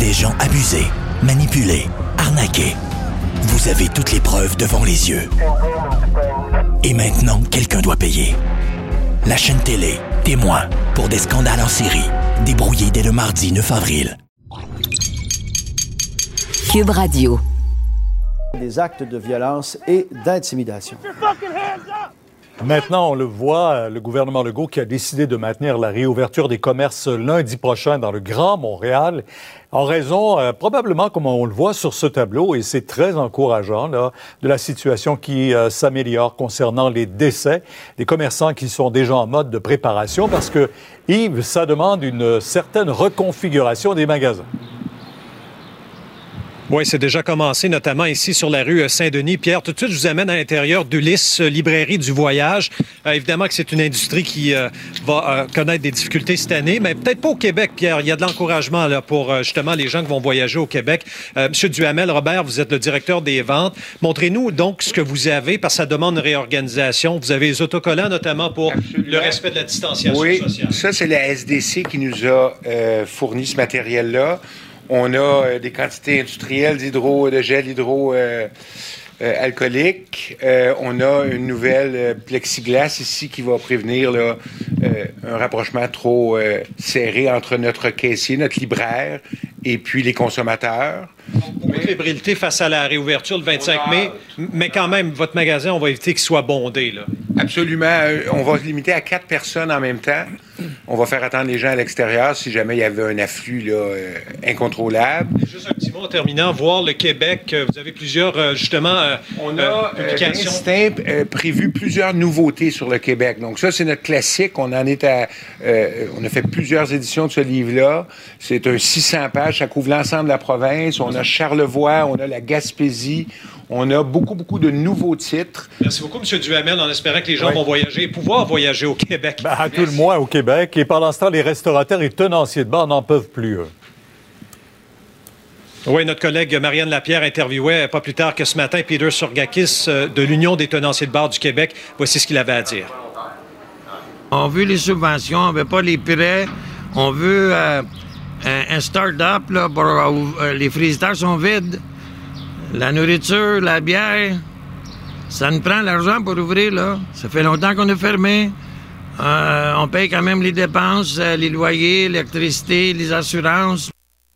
des gens abusés, manipulés, arnaqués. Vous avez toutes les preuves devant les yeux. Et maintenant, quelqu'un doit payer. La chaîne télé, témoin, pour des scandales en série, débrouillés dès le mardi 9 avril. Cube Radio. Des actes de violence et d'intimidation. Maintenant, on le voit, le gouvernement Legault qui a décidé de maintenir la réouverture des commerces lundi prochain dans le Grand Montréal, en raison, probablement, comme on le voit sur ce tableau, et c'est très encourageant, là, de la situation qui s'améliore concernant les décès des commerçants qui sont déjà en mode de préparation, parce que, Yves, ça demande une certaine reconfiguration des magasins. Oui, c'est déjà commencé, notamment ici sur la rue Saint-Denis. Pierre, tout de suite, je vous amène à l'intérieur d'Ulysse, librairie du voyage. Évidemment que c'est une industrie qui va connaître des difficultés cette année, mais peut-être pas au Québec, Pierre. Il y a de l'encouragement là, pour justement les gens qui vont voyager au Québec. Monsieur Duhamel, Robert, vous êtes le directeur des ventes. Montrez-nous donc ce que vous avez, parce que ça demande une réorganisation. Vous avez les autocollants, notamment pour le respect de la distanciation sociale. Oui, ça, c'est la SDC qui nous a fourni ce matériel-là. On a des quantités industrielles de gel hydroalcoolique. On a une nouvelle plexiglas ici qui va prévenir là, un rapprochement trop serré entre notre caissier, notre libraire, et puis les consommateurs. Beaucoup de fébrilité face à la réouverture le 25 mai, mais quand même, votre magasin, on va éviter qu'il soit bondé, là. Absolument. On va se limiter à 4 personnes en même temps. On va faire attendre les gens à l'extérieur si jamais il y avait un afflux là, incontrôlable. Juste un petit mot en terminant, voir le Québec. Vous avez plusieurs, justement, on a publications. Prévu plusieurs nouveautés sur le Québec. Donc ça, c'est notre classique. On en est on a fait plusieurs éditions de ce livre-là. C'est un 600 pages. Ça couvre l'ensemble de la province. On a Charlevoix, on a la Gaspésie. On a beaucoup de nouveaux titres. Merci beaucoup, M. Duhamel, en espérant que les gens vont voyager et pouvoir voyager au Québec. À tout le moins au Québec. Et pendant ce temps, les restaurateurs et tenanciers de bar n'en peuvent plus. Oui, notre collègue Marianne Lapierre interviewait pas plus tard que ce matin Peter Surgakis de l'Union des tenanciers de bar du Québec. Voici ce qu'il avait à dire. On veut les subventions, on veut pas les prêts. On veut un start-up là, pour les frigidaires sont vides. La nourriture, la bière, ça nous prend l'argent pour ouvrir, là. Ça fait longtemps qu'on est fermé. On paye quand même les dépenses, les loyers, l'électricité, les assurances.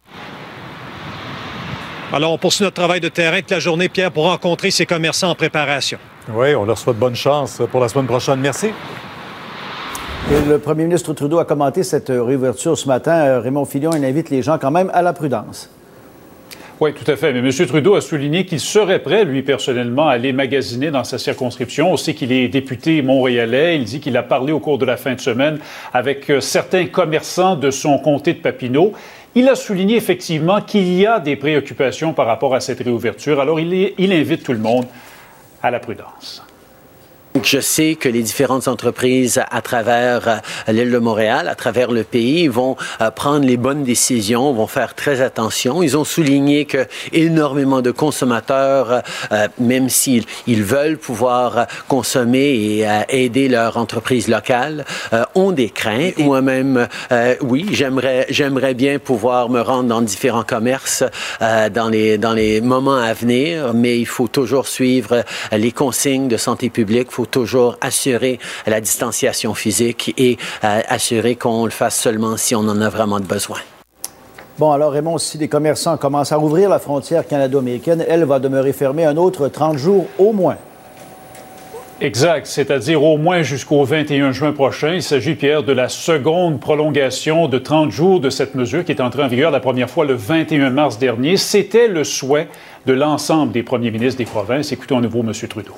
Alors, on poursuit notre travail de terrain toute la journée, Pierre, pour rencontrer ces commerçants en préparation. Oui, on leur souhaite bonne chance pour la semaine prochaine. Merci. Et le premier ministre Trudeau a commenté cette réouverture ce matin. Raymond Filion, il invite les gens quand même à la prudence. Oui, tout à fait. Mais M. Trudeau a souligné qu'il serait prêt, lui, personnellement, à aller magasiner dans sa circonscription. On sait qu'il est député montréalais. Il dit qu'il a parlé au cours de la fin de semaine avec certains commerçants de son comté de Papineau. Il a souligné effectivement qu'il y a des préoccupations par rapport à cette réouverture. Alors, il invite tout le monde à la prudence. Je sais que les différentes entreprises à travers l'île de Montréal, à travers le pays, vont prendre les bonnes décisions, vont faire très attention. Ils ont souligné que énormément de consommateurs, même s'ils veulent pouvoir consommer et aider leur entreprise locale, ont des craintes. Moi-même, oui, j'aimerais bien pouvoir me rendre dans différents commerces dans les moments à venir, mais il faut toujours suivre les consignes de santé publique. Il faut toujours assurer la distanciation physique et assurer qu'on le fasse seulement si on en a vraiment besoin. Bon, alors Raymond, si les commerçants commencent à rouvrir la frontière canado-américaine, elle va demeurer fermée un autre 30 jours au moins. Exact, c'est-à-dire au moins jusqu'au 21 juin prochain. Il s'agit, Pierre, de la seconde prolongation de 30 jours de cette mesure qui est entrée en vigueur la première fois le 21 mars dernier. C'était le souhait de l'ensemble des premiers ministres des provinces. Écoutons à nouveau M. Trudeau.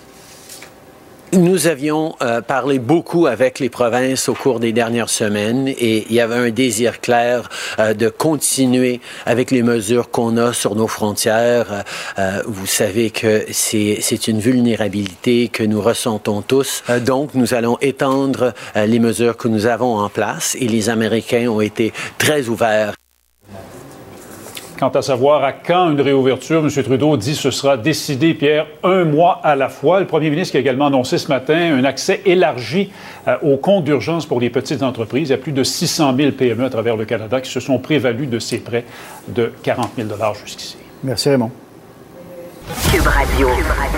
Nous avions parlé beaucoup avec les provinces au cours des dernières semaines et il y avait un désir clair de continuer avec les mesures qu'on a sur nos frontières. Vous savez que c'est une vulnérabilité que nous ressentons tous. Donc, nous allons étendre les mesures que nous avons en place et les Américains ont été très ouverts. Quant à savoir à quand une réouverture, M. Trudeau dit que ce sera décidé, Pierre, 1 mois à la fois. Le premier ministre qui a également annoncé ce matin un accès élargi au compte d'urgence pour les petites entreprises. Il y a plus de 600 000 PME à travers le Canada qui se sont prévalus de ces prêts de 40 000 $ jusqu'ici. Merci, Raymond. Cube Radio.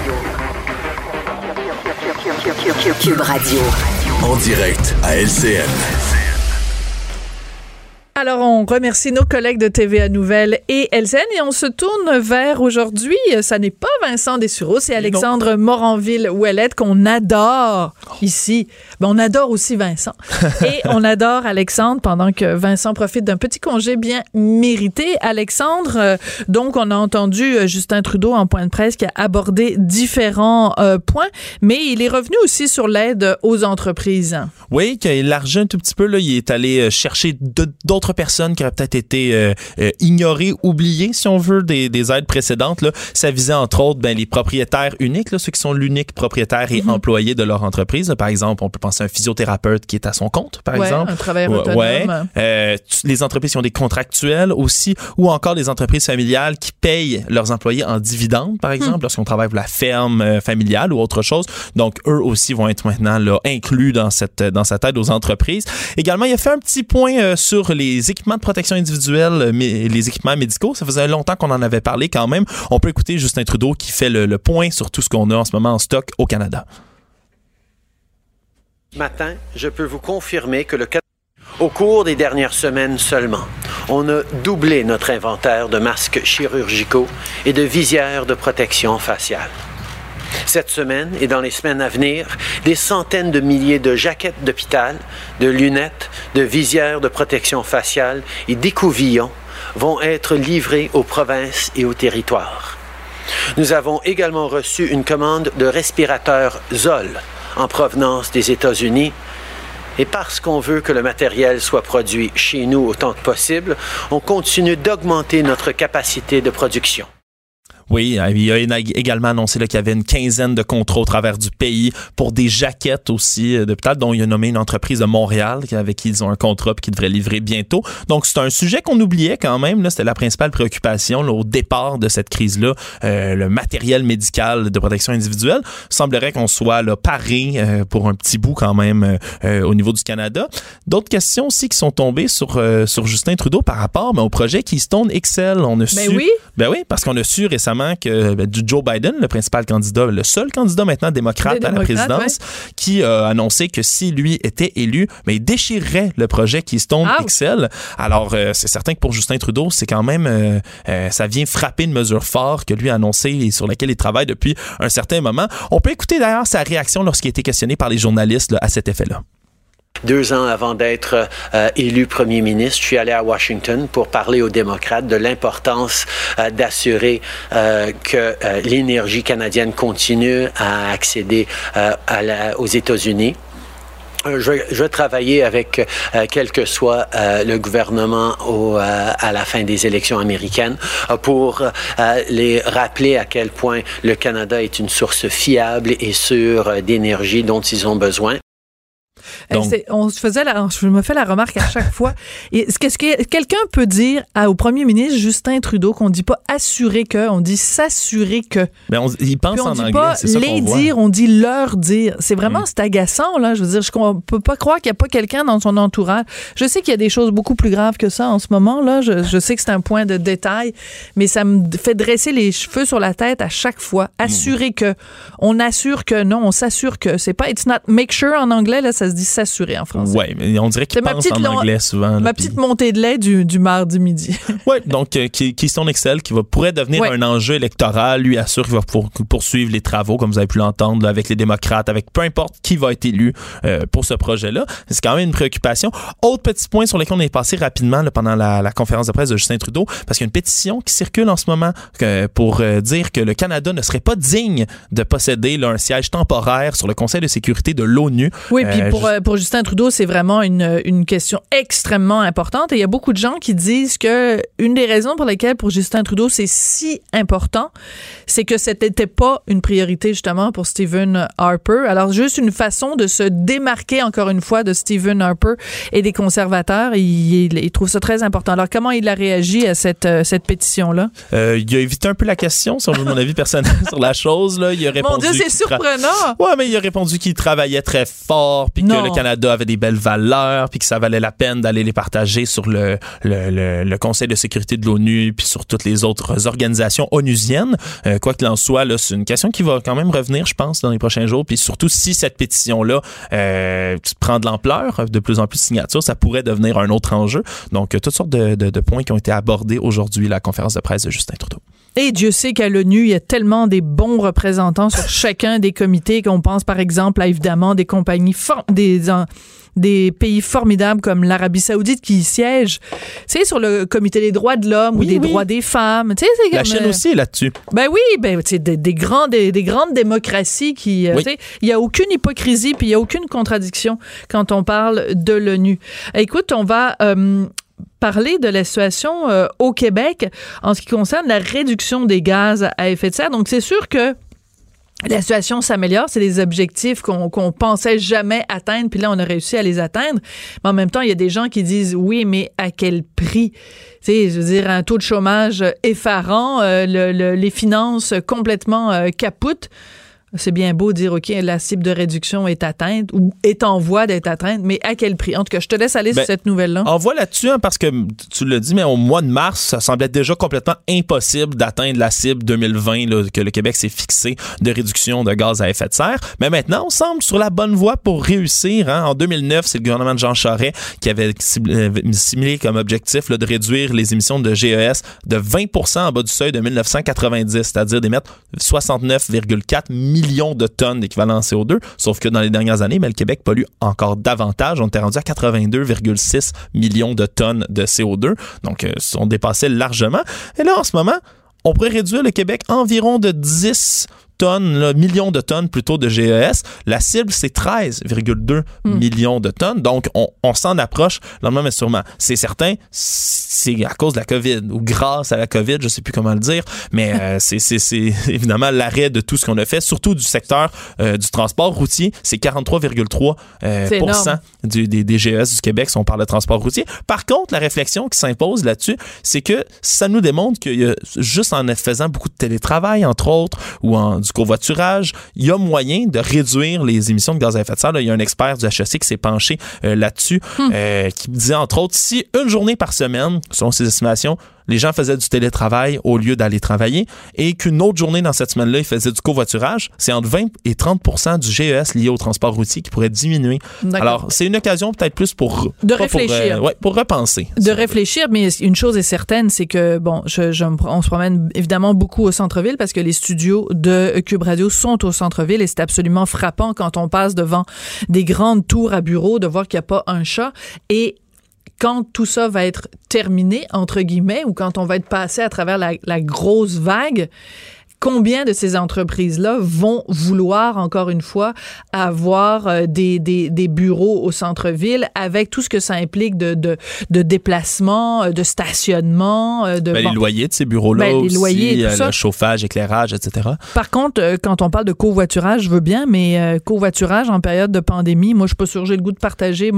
Cube Radio. En direct à LCN. Alors, on remercie nos collègues de TVA Nouvelles et LCN et on se tourne vers aujourd'hui, ça n'est pas Vincent Dessureau, c'est Alexandre Moranville-Ouellette qu'on adore ici. Ben, on adore aussi Vincent. Et on adore Alexandre pendant que Vincent profite d'un petit congé bien mérité. Alexandre, donc on a entendu Justin Trudeau en point de presse qui a abordé différents points, mais il est revenu aussi sur l'aide aux entreprises. Oui, qui a élargi un tout petit peu. Là, il est allé chercher d'autres personnes qui auraient peut-être été ignorées, oubliées, si on veut, des aides précédentes. Là. Ça visait entre autres les propriétaires uniques, là, ceux qui sont l'unique propriétaire et employé de leur entreprise. Là. Par exemple, on peut penser à un physiothérapeute qui est à son compte, par exemple. Un travailleur autonome. Les entreprises qui ont des contractuels aussi, ou encore les entreprises familiales qui payent leurs employés en dividendes, par exemple, lorsqu'on travaille pour la ferme familiale ou autre chose. Donc, eux aussi vont être maintenant là, inclus dans cette aide aux entreprises. Également, il a fait un petit point sur les équipements de protection individuelle, les équipements médicaux. Ça faisait longtemps qu'on en avait parlé quand même. On peut écouter Justin Trudeau qui fait le point sur tout ce qu'on a en ce moment en stock au Canada. Ce matin, je peux vous confirmer que au cours des dernières semaines seulement, on a doublé notre inventaire de masques chirurgicaux et de visières de protection faciale. Cette semaine et dans les semaines à venir, des centaines de milliers de jaquettes d'hôpital, de lunettes, de visières de protection faciale et d'écouvillons vont être livrés aux provinces et aux territoires. Nous avons également reçu une commande de respirateurs Zoll en provenance des États-Unis. Et parce qu'on veut que le matériel soit produit chez nous autant que possible, on continue d'augmenter notre capacité de production. Oui, il a également annoncé qu'il y avait une quinzaine de contrats au travers du pays pour des jaquettes aussi d'hôpital, dont il a nommé une entreprise de Montréal avec qui ils ont un contrat et qui devrait livrer bientôt. Donc, c'est un sujet qu'on oubliait quand même. Là, c'était la principale préoccupation là, au départ de cette crise-là, le matériel médical de protection individuelle. Il semblerait qu'on soit là, paré pour un petit bout quand même au niveau du Canada. D'autres questions aussi qui sont tombées sur Justin Trudeau par rapport au projet Keystone XL. On a su, oui, parce qu'on a su récemment que Joe Biden, le principal candidat, le seul candidat maintenant démocrate à la présidence, qui a annoncé que si lui était élu, il déchirerait le projet Keystone XL. Alors, c'est certain que pour Justin Trudeau, c'est quand même, ça vient frapper une mesure forte que lui a annoncée et sur laquelle il travaille depuis un certain moment. On peut écouter d'ailleurs sa réaction lorsqu'il a été questionné par les journalistes là, à cet effet-là. 2 ans avant d'être élu premier ministre, je suis allé à Washington pour parler aux démocrates de l'importance d'assurer que l'énergie canadienne continue à accéder aux États-Unis. Je vais travailler avec quel que soit le gouvernement à la fin des élections américaines pour les rappeler à quel point le Canada est une source fiable et sûre d'énergie dont ils ont besoin. Donc, je me fais la remarque à chaque fois. Qu'est-ce que quelqu'un peut dire au premier ministre Justin Trudeau qu'on dit pas assurer que, on dit s'assurer que. Mais il pense en anglais, c'est ça qu'on voit. On dit pas les dire, on dit leur dire. C'est vraiment c'est agaçant là. Je veux dire, on peut pas croire qu'il y a pas quelqu'un dans son entourage. Je sais qu'il y a des choses beaucoup plus graves que ça en ce moment là. Je sais que c'est un point de détail, mais ça me fait dresser les cheveux sur la tête à chaque fois. Assurer que, on assure que, non, on s'assure que. C'est pas it's not make sure en anglais là, ça se dit s'assurer en français. Oui, mais on dirait qu'il pense en anglais souvent. Ma petite montée de lait du mardi midi. Oui, donc Keystone XL qui pourrait devenir un enjeu électoral. Lui assure qu'il va poursuivre les travaux, comme vous avez pu l'entendre, là, avec les démocrates, avec peu importe qui va être élu pour ce projet-là. C'est quand même une préoccupation. Autre petit point sur lequel on est passé rapidement là, pendant la conférence de presse de Justin Trudeau, parce qu'il y a une pétition qui circule en ce moment pour dire que le Canada ne serait pas digne de posséder là, un siège temporaire sur le Conseil de sécurité de l'ONU. Oui, puis pour pour Justin Trudeau, c'est vraiment une question extrêmement importante. Et il y a beaucoup de gens qui disent que une des raisons pour lesquelles pour Justin Trudeau c'est si important, c'est que ce n'était pas une priorité justement pour Stephen Harper. Alors juste une façon de se démarquer encore une fois de Stephen Harper et des conservateurs. Il trouve ça très important. Alors comment il a réagi à cette pétition-là? Il a évité un peu la question, si on veut mon avis personnel sur la chose. Là. Il a répondu. Mon Dieu, c'est surprenant! Ouais, mais il a répondu qu'il travaillait très fort, puis que le Canada avait des belles valeurs, puis que ça valait la peine d'aller les partager sur le Conseil de sécurité de l'ONU, puis sur toutes les autres organisations onusiennes. Quoi qu'il en soit, là, c'est une question qui va quand même revenir, je pense, dans les prochains jours. Puis surtout, si cette pétition-là prend de l'ampleur, de plus en plus de signatures, ça pourrait devenir un autre enjeu. Donc, toutes sortes de points qui ont été abordés aujourd'hui à la conférence de presse de Justin Trudeau. Et Dieu sait qu'à l'ONU, il y a tellement des bons représentants sur chacun des comités qu'on pense, par exemple, à évidemment des compagnies des pays formidables comme l'Arabie Saoudite qui siègent, tu sais, sur le comité des droits de l'homme ou des droits des femmes. Tu sais, c'est la Chine aussi est là-dessus. Ben oui, tu sais, des grandes démocraties qui, tu sais, il y a aucune hypocrisie puis il y a aucune contradiction quand on parle de l'ONU. Écoute, on va parler de la situation au Québec en ce qui concerne la réduction des gaz à effet de serre. Donc, c'est sûr que la situation s'améliore, c'est des objectifs qu'on pensait jamais atteindre, puis là, on a réussi à les atteindre. Mais en même temps, il y a des gens qui disent, oui, mais à quel prix? Tu sais, je veux dire, un taux de chômage effarant, les finances complètement capoutes. C'est bien beau de dire, OK, la cible de réduction est atteinte ou est en voie d'être atteinte, mais à quel prix? En tout cas, je te laisse aller sur cette nouvelle-là. On voit là-dessus, parce que tu l'as dit, mais au mois de mars, ça semblait déjà complètement impossible d'atteindre la cible 2020 là, que le Québec s'est fixé de réduction de gaz à effet de serre. Mais maintenant, on semble sur la bonne voie pour réussir. En 2009, c'est le gouvernement de Jean Charest qui avait simulé comme objectif là, de réduire les émissions de GES de 20% en bas du seuil de 1990, c'est-à-dire d'émettre 69,4 millions de tonnes d'équivalent CO2, sauf que dans les dernières années, le Québec pollue encore davantage. On était rendu à 82,6 millions de tonnes de CO2, donc on dépassait largement. Et là, en ce moment, on pourrait réduire le Québec environ de 10 tonnes, là, millions de tonnes plutôt de GES. La cible, c'est 13,2 millions de tonnes. Donc, on s'en approche lentement, mais sûrement. C'est certain, c'est à cause de la COVID ou grâce à la COVID, je ne sais plus comment le dire, mais c'est évidemment l'arrêt de tout ce qu'on a fait, surtout du secteur du transport routier. C'est 43,3% des GES du Québec si on parle de transport routier. Par contre, la réflexion qui s'impose là-dessus, c'est que ça nous démontre qu'il y a, juste en faisant beaucoup de télétravail, entre autres, ou du covoiturage, il y a moyen de réduire les émissions de gaz à effet de serre. Là, il y a un expert du HEC qui s'est penché là-dessus, qui disait, entre autres, si une journée par semaine, selon ses estimations, les gens faisaient du télétravail au lieu d'aller travailler et qu'une autre journée dans cette semaine-là, ils faisaient du covoiturage, c'est entre 20 et 30% du GES lié au transport routier qui pourrait diminuer. D'accord. Alors, c'est une occasion peut-être plus pour réfléchir. Pour repenser. De réfléchir, mais une chose est certaine, c'est que, bon, on se promène évidemment beaucoup au centre-ville parce que les studios de Cube Radio sont au centre-ville et c'est absolument frappant quand on passe devant des grandes tours à bureaux de voir qu'il n'y a pas un chat. Et quand tout ça va être terminé, entre guillemets, ou quand on va être passé à travers la grosse vague, combien de ces entreprises-là vont vouloir, encore une fois, avoir des bureaux au centre-ville avec tout ce que ça implique de déplacement, de stationnement. Les loyers de ces bureaux-là aussi, les loyers, tout ça. Le chauffage, éclairage, etc. Par contre, quand on parle de covoiturage, je veux bien, mais covoiturage en période de pandémie, moi, je suis pas sûre, j'ai le goût de partager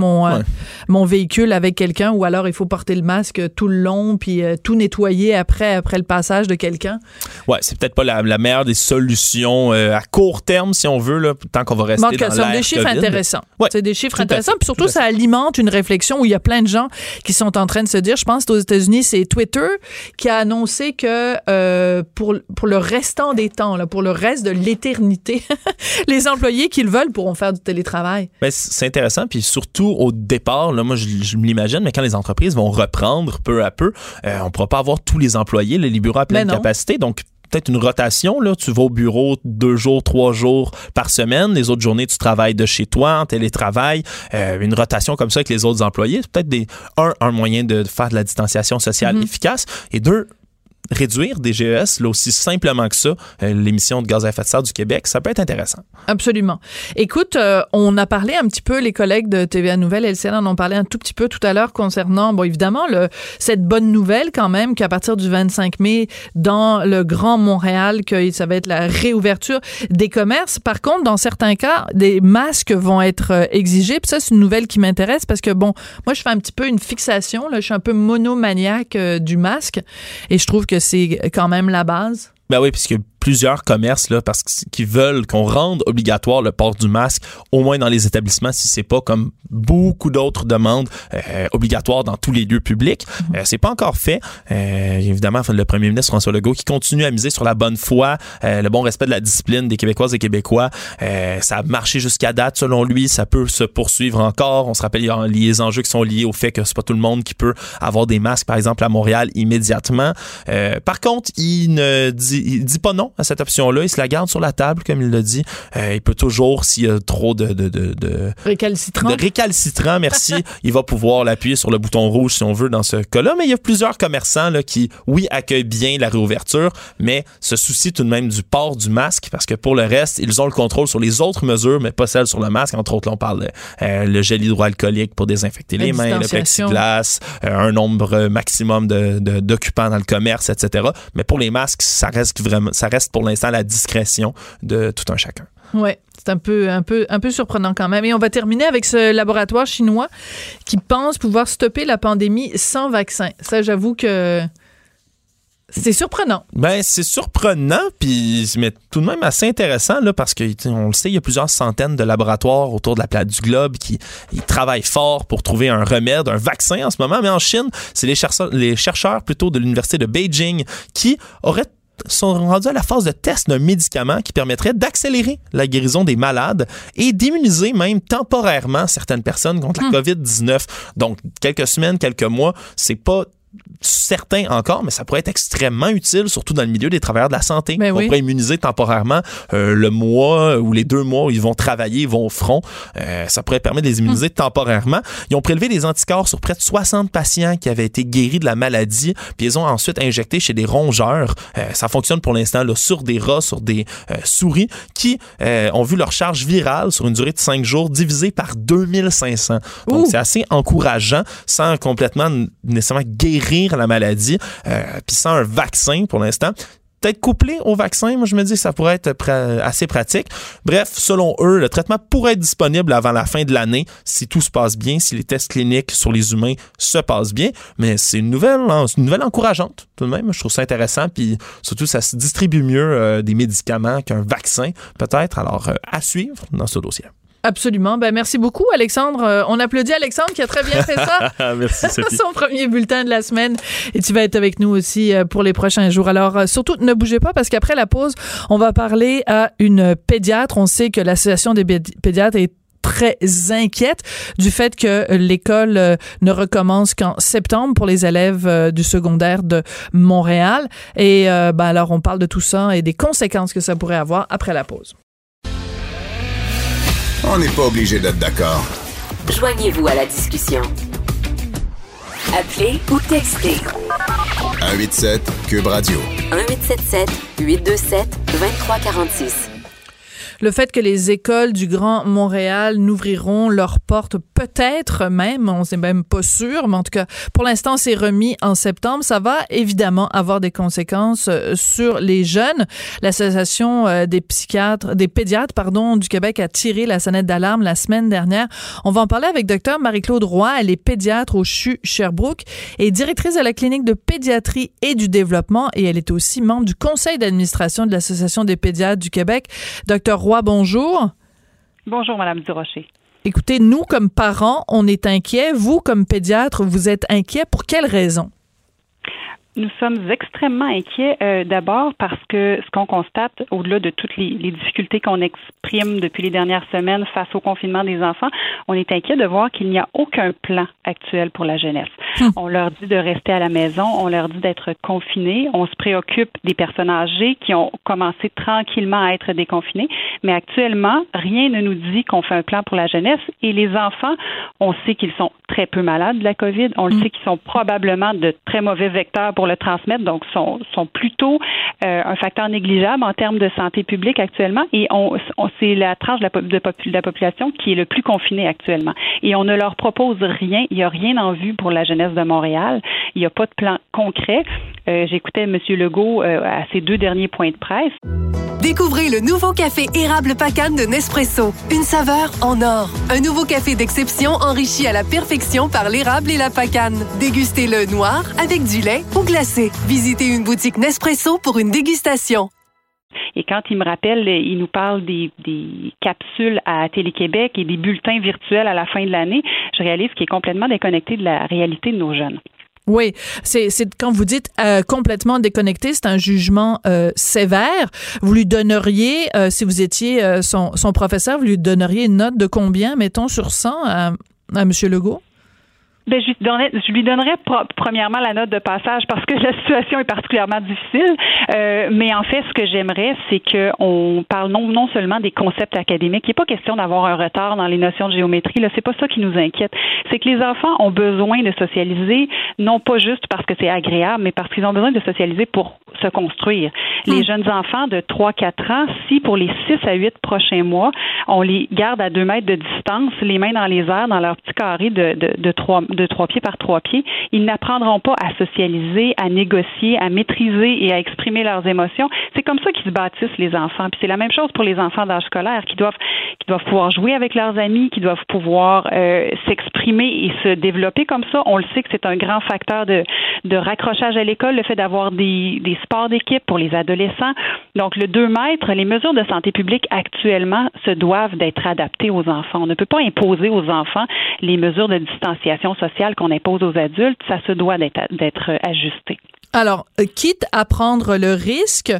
mon véhicule avec quelqu'un ou alors il faut porter le masque tout le long puis tout nettoyer après le passage de quelqu'un. Ouais, c'est peut-être pas la meilleure des solutions à court terme, si on veut, là, tant qu'on va rester dans l'ère COVID. C'est des chiffres intéressants. Ouais, c'est des chiffres intéressants. Puis surtout, ça alimente une réflexion où il y a plein de gens qui sont en train de se dire, je pense aux États-Unis, c'est Twitter qui a annoncé que pour le restant des temps, là, pour le reste de l'éternité, les employés qui le veulent pourront faire du télétravail. Ben, c'est intéressant. Puis surtout, au départ, là, moi, je me l'imagine, mais quand les entreprises vont reprendre peu à peu, on ne pourra pas avoir tous les employés, les bureaux à pleine capacité. Donc, peut-être une rotation, là. Tu vas au bureau 2 jours, 3 jours par semaine. Les autres journées, tu travailles de chez toi, en télétravail. Une rotation comme ça avec les autres employés. C'est peut-être un moyen de faire de la distanciation sociale efficace. Et 2, réduire des GES, là aussi simplement que ça, l'émission de gaz à effet de serre du Québec, ça peut être intéressant. Absolument. Écoute, on a parlé un petit peu, les collègues de TVA Nouvelle et LCN en ont parlé un tout petit peu tout à l'heure concernant, bon, évidemment, cette bonne nouvelle quand même qu'à partir du 25 mai, dans le Grand Montréal, que ça va être la réouverture des commerces. Par contre, dans certains cas, des masques vont être exigés. Puis ça, c'est une nouvelle qui m'intéresse parce que, bon, moi, je fais un petit peu une fixation, là, je suis un peu monomaniaque du masque et je trouve que c'est quand même la base. Ben oui, puisque plusieurs commerces là, parce qu'ils veulent qu'on rende obligatoire le port du masque, au moins dans les établissements, si c'est pas comme beaucoup d'autres demandes obligatoires dans tous les lieux publics. C'est pas encore fait. Évidemment, le premier ministre François Legault qui continue à miser sur la bonne foi, le bon respect de la discipline des Québécoises et Québécois. Ça a marché jusqu'à date, selon lui. Ça peut se poursuivre encore. On se rappelle, il y a les enjeux qui sont liés au fait que c'est pas tout le monde qui peut avoir des masques, par exemple, à Montréal immédiatement. Par contre, il dit pas non à cette option-là. Il se la garde sur la table, comme il l'a dit. Il peut toujours, s'il y a trop de récalcitrants, merci, il va pouvoir l'appuyer sur le bouton rouge, si on veut, dans ce cas-là. Mais il y a plusieurs commerçants là, qui, oui, accueillent bien la réouverture, mais se soucient tout de même du port du masque, parce que pour le reste, ils ont le contrôle sur les autres mesures, mais pas celles sur le masque. Entre autres, là, on parle le gel hydroalcoolique pour désinfecter les mains, le plexiglas, un nombre maximum d'occupants dans le commerce, etc. Mais pour les masques, ça reste pour l'instant la discrétion de tout un chacun. Oui, c'est un peu surprenant quand même. Et on va terminer avec ce laboratoire chinois qui pense pouvoir stopper la pandémie sans vaccin. Ça, j'avoue que c'est surprenant. Ben, c'est surprenant, mais tout de même assez intéressant, là, parce que, on le sait, il y a plusieurs centaines de laboratoires autour de la planète du globe qui travaillent fort pour trouver un remède, un vaccin en ce moment. Mais en Chine, c'est les chercheurs plutôt de l'université de Beijing qui sont rendus à la phase de test d'un médicament qui permettrait d'accélérer la guérison des malades et d'immuniser même temporairement certaines personnes contre la COVID-19. Donc, quelques semaines, quelques mois, c'est pas certain encore, mais ça pourrait être extrêmement utile, surtout dans le milieu des travailleurs de la santé. On pourrait immuniser temporairement le mois ou les 2 mois où ils vont travailler, ils vont au front. Ça pourrait permettre de les immuniser temporairement. Ils ont prélevé des anticorps sur près de 60 patients qui avaient été guéris de la maladie, puis ils ont ensuite injecté chez des rongeurs. Ça fonctionne pour l'instant là, sur des rats, sur des souris qui ont vu leur charge virale sur une durée de 5 jours divisée par 2500. Donc, c'est assez encourageant, sans complètement nécessairement guérir la maladie, puis sans un vaccin pour l'instant. Peut-être couplé au vaccin, moi je me dis que ça pourrait être assez pratique. Bref, selon eux, le traitement pourrait être disponible avant la fin de l'année si tout se passe bien, si les tests cliniques sur les humains se passent bien. Mais c'est une nouvelle encourageante tout de même. Je trouve ça intéressant, puis surtout ça se distribue mieux des médicaments qu'un vaccin peut-être. Alors à suivre dans ce dossier. Absolument. Ben, merci beaucoup, Alexandre. On applaudit Alexandre qui a très bien fait ça. Merci, Sophie. Son premier bulletin de la semaine. Et tu vas être avec nous aussi pour les prochains jours. Alors, surtout, ne bougez pas parce qu'après la pause, on va parler à une pédiatre. On sait que l'Association des pédiatres est très inquiète du fait que l'école ne recommence qu'en septembre pour les élèves du secondaire de Montréal. Et alors, on parle de tout ça et des conséquences que ça pourrait avoir après la pause. On n'est pas obligé d'être d'accord. Joignez-vous à la discussion. Appelez ou textez. 187 Cube Radio. 1877-827-2346. Le fait que les écoles du Grand Montréal n'ouvriront leurs portes peut-être même, on n'est même pas sûr, mais en tout cas, pour l'instant, c'est remis en septembre. Ça va évidemment avoir des conséquences sur les jeunes. L'Association des pédiatres du Québec a tiré la sonnette d'alarme la semaine dernière. On va en parler avec Dr Marie-Claude Roy. Elle est pédiatre au CHU Sherbrooke et directrice de la clinique de pédiatrie et du développement, et elle est aussi membre du conseil d'administration de l'Association des pédiatres du Québec. Dr Roy, bonjour. Bonjour, Madame Durocher. Écoutez, nous, comme parents, on est inquiets. Vous, comme pédiatre, vous êtes inquiets. Pour quelles raisons? Nous sommes extrêmement inquiets d'abord parce que ce qu'on constate, au-delà de toutes les difficultés qu'on exprime depuis les dernières semaines face au confinement des enfants, on est inquiet de voir qu'il n'y a aucun plan actuel pour la jeunesse. On leur dit de rester à la maison, on leur dit d'être confinés, on se préoccupe des personnes âgées qui ont commencé tranquillement à être déconfinées, mais actuellement, rien ne nous dit qu'on fait un plan pour la jeunesse et les enfants, on sait qu'ils sont très peu malades de la COVID, on le sait qu'ils sont probablement de très mauvais vecteurs pour pour le transmettre, donc sont plutôt un facteur négligeable en termes de santé publique actuellement. Et c'est la tranche de la population qui est le plus confinée actuellement. Et on ne leur propose rien. Il n'y a rien en vue pour la jeunesse de Montréal. Il n'y a pas de plan concret. J'écoutais M. Legault à ses 2 derniers points de presse. Découvrez le nouveau café érable Pacane de Nespresso. Une saveur en or. Un nouveau café d'exception enrichi à la perfection par l'érable et la pacane. Dégustez-le noir, avec du lait ou glacé. Visitez une boutique Nespresso pour une dégustation. Et quand il me rappelle, il nous parle des capsules à Télé-Québec et des bulletins virtuels à la fin de l'année, je réalise qu'il est complètement déconnecté de la réalité de nos jeunes. Oui, c'est quand vous dites complètement déconnecté, c'est un jugement sévère. Vous lui donneriez, si vous étiez son professeur, vous lui donneriez une note de combien, mettons, sur 100 à M. Legault? Ben, je lui donnerais premièrement la note de passage parce que la situation est particulièrement difficile. Mais en fait, ce que j'aimerais, c'est qu'on parle non seulement des concepts académiques. Il n'est pas question d'avoir un retard dans les notions de géométrie. Là, c'est pas ça qui nous inquiète. C'est que les enfants ont besoin de socialiser, non pas juste parce que c'est agréable, mais parce qu'ils ont besoin de socialiser pour se construire. Les jeunes enfants de 3-4 ans, si pour les 6 à 8 prochains mois, on les garde à 2 mètres de distance, les mains dans les airs, dans leur petit carré de 3 pieds par 3 pieds, ils n'apprendront pas à socialiser, à négocier, à maîtriser et à exprimer leurs émotions. C'est comme ça qu'ils se bâtissent, les enfants. Puis c'est la même chose pour les enfants d'âge scolaire qui doivent pouvoir jouer avec leurs amis, qui doivent pouvoir s'exprimer et se développer comme ça. On le sait que c'est un grand facteur de raccrochage à l'école, le fait d'avoir des sports d'équipe pour les adolescents. Donc, le 2 mètres, les mesures de santé publique actuellement se doivent d'être adaptées aux enfants. On ne peut pas imposer aux enfants les mesures de distanciation sociale qu'on impose aux adultes. Ça se doit d'être ajusté. Alors, quitte à prendre le risque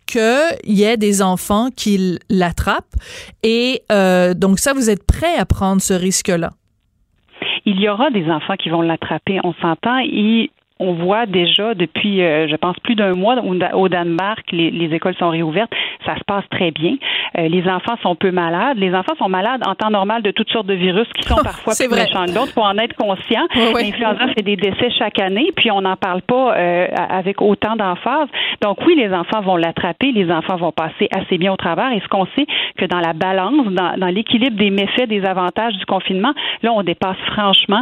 qu'il y ait des enfants qui l'attrapent, et donc ça, vous êtes prêt à prendre ce risque-là? Il y aura des enfants qui vont l'attraper, on s'entend, et on voit déjà depuis, je pense, plus d'1 mois au Danemark, les écoles sont réouvertes. Ça se passe très bien. Les enfants sont peu malades. Les enfants sont malades en temps normal de toutes sortes de virus qui sont parfois plus méchants que d'autres. Pour en être conscient, l'influenza fait des décès chaque année, puis on n'en parle pas avec autant d'emphase. Donc oui, les enfants vont l'attraper. Les enfants vont passer assez bien au travers. Et ce qu'on sait, que dans la balance, dans l'équilibre des méfaits, des avantages du confinement, là, on dépasse franchement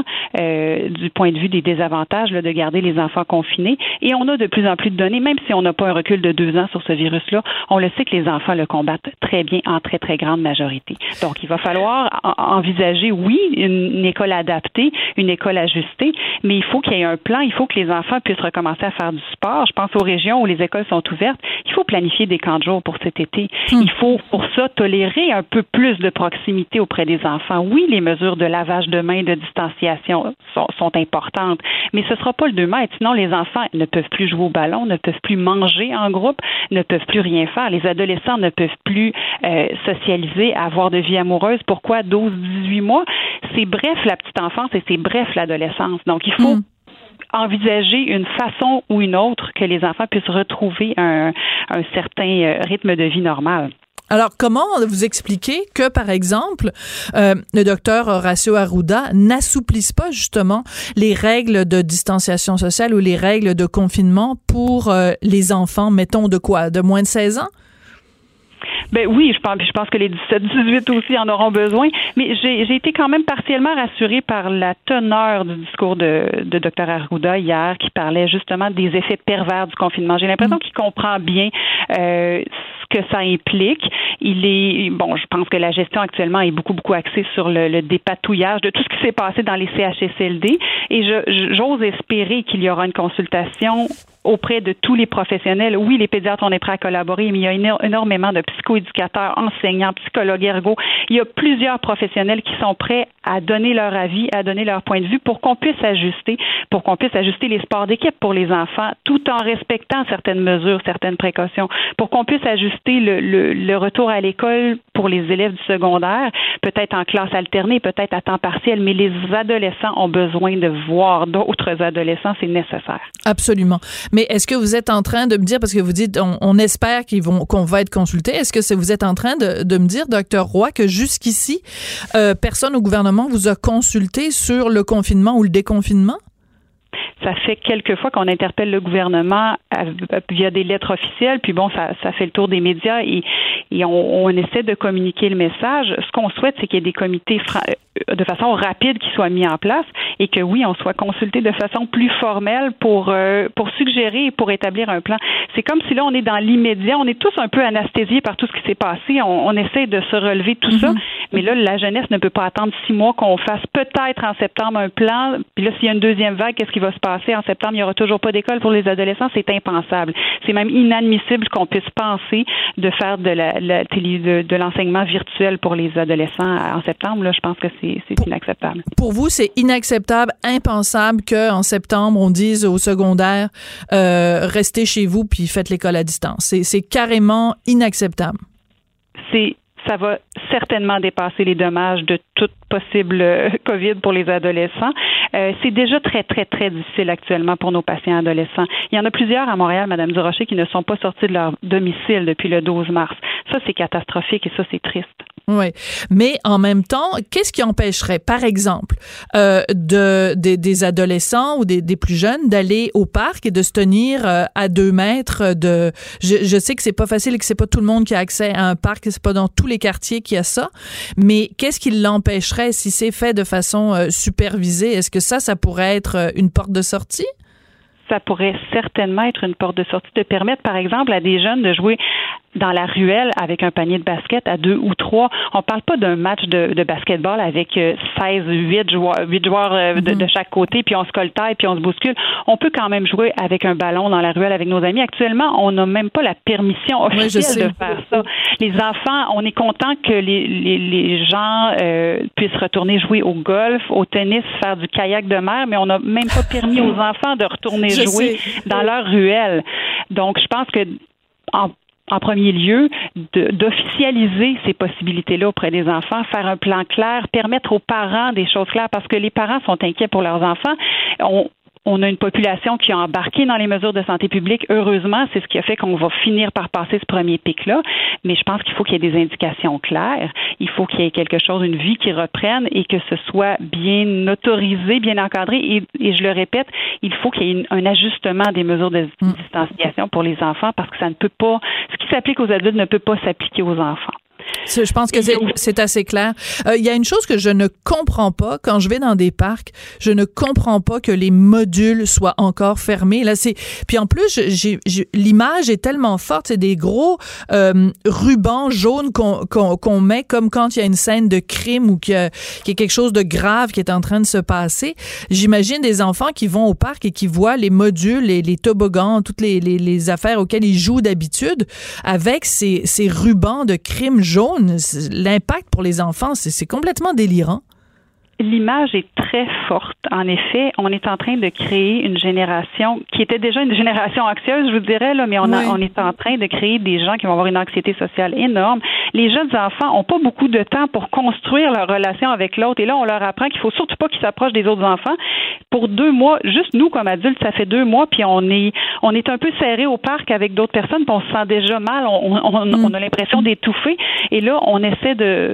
du point de vue des désavantages là, de garder les enfants confinés. Et on a de plus en plus de données, même si on n'a pas un recul de 2 ans sur ce virus-là, on le sait que les enfants le combattent très bien en très, très grande majorité. Donc, il va falloir envisager, oui, une école adaptée, une école ajustée, mais il faut qu'il y ait un plan, il faut que les enfants puissent recommencer à faire du sport. Je pense aux régions où les écoles sont ouvertes. Il faut planifier des camps de jour pour cet été. Il faut, pour ça, tolérer un peu plus de proximité auprès des enfants. Oui, les mesures de lavage de mains, de distanciation sont importantes, mais ce ne sera pas le 2 mètres. Sinon, les enfants ne peuvent plus jouer au ballon, ne peuvent plus manger en groupe, ne peuvent plus rien faire. Les adolescents ne peuvent plus socialiser, avoir de vie amoureuse. Pourquoi 12-18 mois? C'est bref la petite enfance et c'est bref l'adolescence. Donc, il faut envisager une façon ou une autre que les enfants puissent retrouver un certain rythme de vie normal. Alors, comment vous expliquez que, par exemple, le docteur Horacio Arruda n'assouplisse pas justement les règles de distanciation sociale ou les règles de confinement pour les enfants, mettons, de quoi? De moins de 16 ans? Ben oui, je pense que les 17-18 aussi en auront besoin, mais j'ai été quand même partiellement rassurée par la teneur du discours de Dr Arruda hier, qui parlait justement des effets pervers du confinement. J'ai l'impression qu'il comprend bien ce que ça implique. Je pense que la gestion actuellement est beaucoup axée sur le dépatouillage de tout ce qui s'est passé dans les CHSLD, et j'ose espérer qu'il y aura une consultation auprès de tous les professionnels. Oui, les pédiatres, on est prêts à collaborer, mais il y a énormément de psychoéducateurs, enseignants, psychologues ergo. Il y a plusieurs professionnels qui sont prêts à donner leur avis, à donner leur point de vue pour qu'on puisse ajuster les sports d'équipe pour les enfants, tout en respectant certaines mesures, certaines précautions, pour qu'on puisse ajuster le retour à l'école pour les élèves du secondaire, peut-être en classe alternée, peut-être à temps partiel, mais les adolescents ont besoin de voir d'autres adolescents, c'est nécessaire. Absolument. Mais est-ce que vous êtes en train de me dire, parce que vous dites, on espère qu'on va être consulté, est-ce que vous êtes en train de me dire, Dr Roy, que jusqu'ici, personne au gouvernement vous a consulté sur le confinement ou le déconfinement? Ça fait quelques fois qu'on interpelle le gouvernement via des lettres officielles, puis bon, ça fait le tour des médias et on essaie de communiquer le message. Ce qu'on souhaite, c'est qu'il y ait des comités de façon rapide qui soient mis en place et que oui, on soit consulté de façon plus formelle pour suggérer et pour établir un plan. C'est comme si là, on est dans l'immédiat, on est tous un peu anesthésiés par tout ce qui s'est passé, on essaie de se relever de tout ça, mais là, la jeunesse ne peut pas attendre 6 mois qu'on fasse peut-être en septembre un plan, puis là, s'il y a une deuxième vague, qu'est-ce qui va se passer? En septembre, il n'y aura toujours pas d'école pour les adolescents, c'est impensable. C'est même inadmissible qu'on puisse penser de faire de l'enseignement virtuel pour les adolescents en septembre. Là, je pense que c'est inacceptable. Pour vous, c'est inacceptable, impensable qu'en septembre, on dise au secondaire restez chez vous puis faites l'école à distance. C'est carrément inacceptable. Ça va certainement dépasser les dommages de toute possible COVID pour les adolescents. C'est déjà très, très, très difficile actuellement pour nos patients adolescents. Il y en a plusieurs à Montréal, Mme Durocher, qui ne sont pas sortis de leur domicile depuis le 12 mars. Ça, c'est catastrophique et ça, c'est triste. Oui, mais en même temps, qu'est-ce qui empêcherait, par exemple, des adolescents ou des plus jeunes d'aller au parc et de se tenir à 2 mètres de... Je sais que c'est pas facile et que c'est pas tout le monde qui a accès à un parc, c'est pas dans tous les quartiers qu'il y a ça, mais qu'est-ce qui l'empêcherait si c'est fait de façon supervisée? Est-ce que ça pourrait être une porte de sortie? Ça pourrait certainement être une porte de sortie de permettre, par exemple, à des jeunes de jouer dans la ruelle avec un panier de basket à 2 ou 3. On parle pas d'un match de basketball avec 8 joueurs de chaque côté, puis on se coltaille, puis on se bouscule. On peut quand même jouer avec un ballon dans la ruelle avec nos amis. Actuellement, on n'a même pas la permission officielle de faire ça. Les enfants, on est content que les gens puissent retourner jouer au golf, au tennis, faire du kayak de mer, mais on n'a même pas permis aux enfants de retourner jouer dans leur ruelle. Donc, je pense que en premier lieu, d'officialiser ces possibilités-là auprès des enfants, faire un plan clair, permettre aux parents des choses claires, parce que les parents sont inquiets pour leurs enfants. On a une population qui a embarqué dans les mesures de santé publique. Heureusement, c'est ce qui a fait qu'on va finir par passer ce premier pic-là. Mais je pense qu'il faut qu'il y ait des indications claires. Il faut qu'il y ait quelque chose, une vie qui reprenne et que ce soit bien autorisé, bien encadré. Et je le répète, il faut qu'il y ait un ajustement des mesures de distanciation pour les enfants parce que ça ne peut pas, ce qui s'applique aux adultes ne peut pas s'appliquer aux enfants. Je pense que c'est assez clair. Il y a une chose que je ne comprends pas quand je vais dans des parcs. Je ne comprends pas que les modules soient encore fermés. Là, puis en plus, l'image est tellement forte. C'est des gros rubans jaunes qu'on met comme quand il y a une scène de crime ou qu'il y a quelque chose de grave qui est en train de se passer. J'imagine des enfants qui vont au parc et qui voient les modules, les toboggans, toutes les affaires auxquelles ils jouent d'habitude avec ces rubans de crime jaune. L'impact pour les enfants, c'est complètement délirant. L'image est très forte. En effet, on est en train de créer une génération qui était déjà une génération anxieuse, je vous dirais, là, mais on est en train de créer des gens qui vont avoir une anxiété sociale énorme. Les jeunes enfants ont pas beaucoup de temps pour construire leur relation avec l'autre. Et là, on leur apprend qu'il faut surtout pas qu'ils s'approchent des autres enfants. Pour 2 mois, juste nous, comme adultes, ça fait 2 mois, puis on est un peu serrés au parc avec d'autres personnes, puis on se sent déjà mal. On a l'impression d'étouffer. Et là, on essaie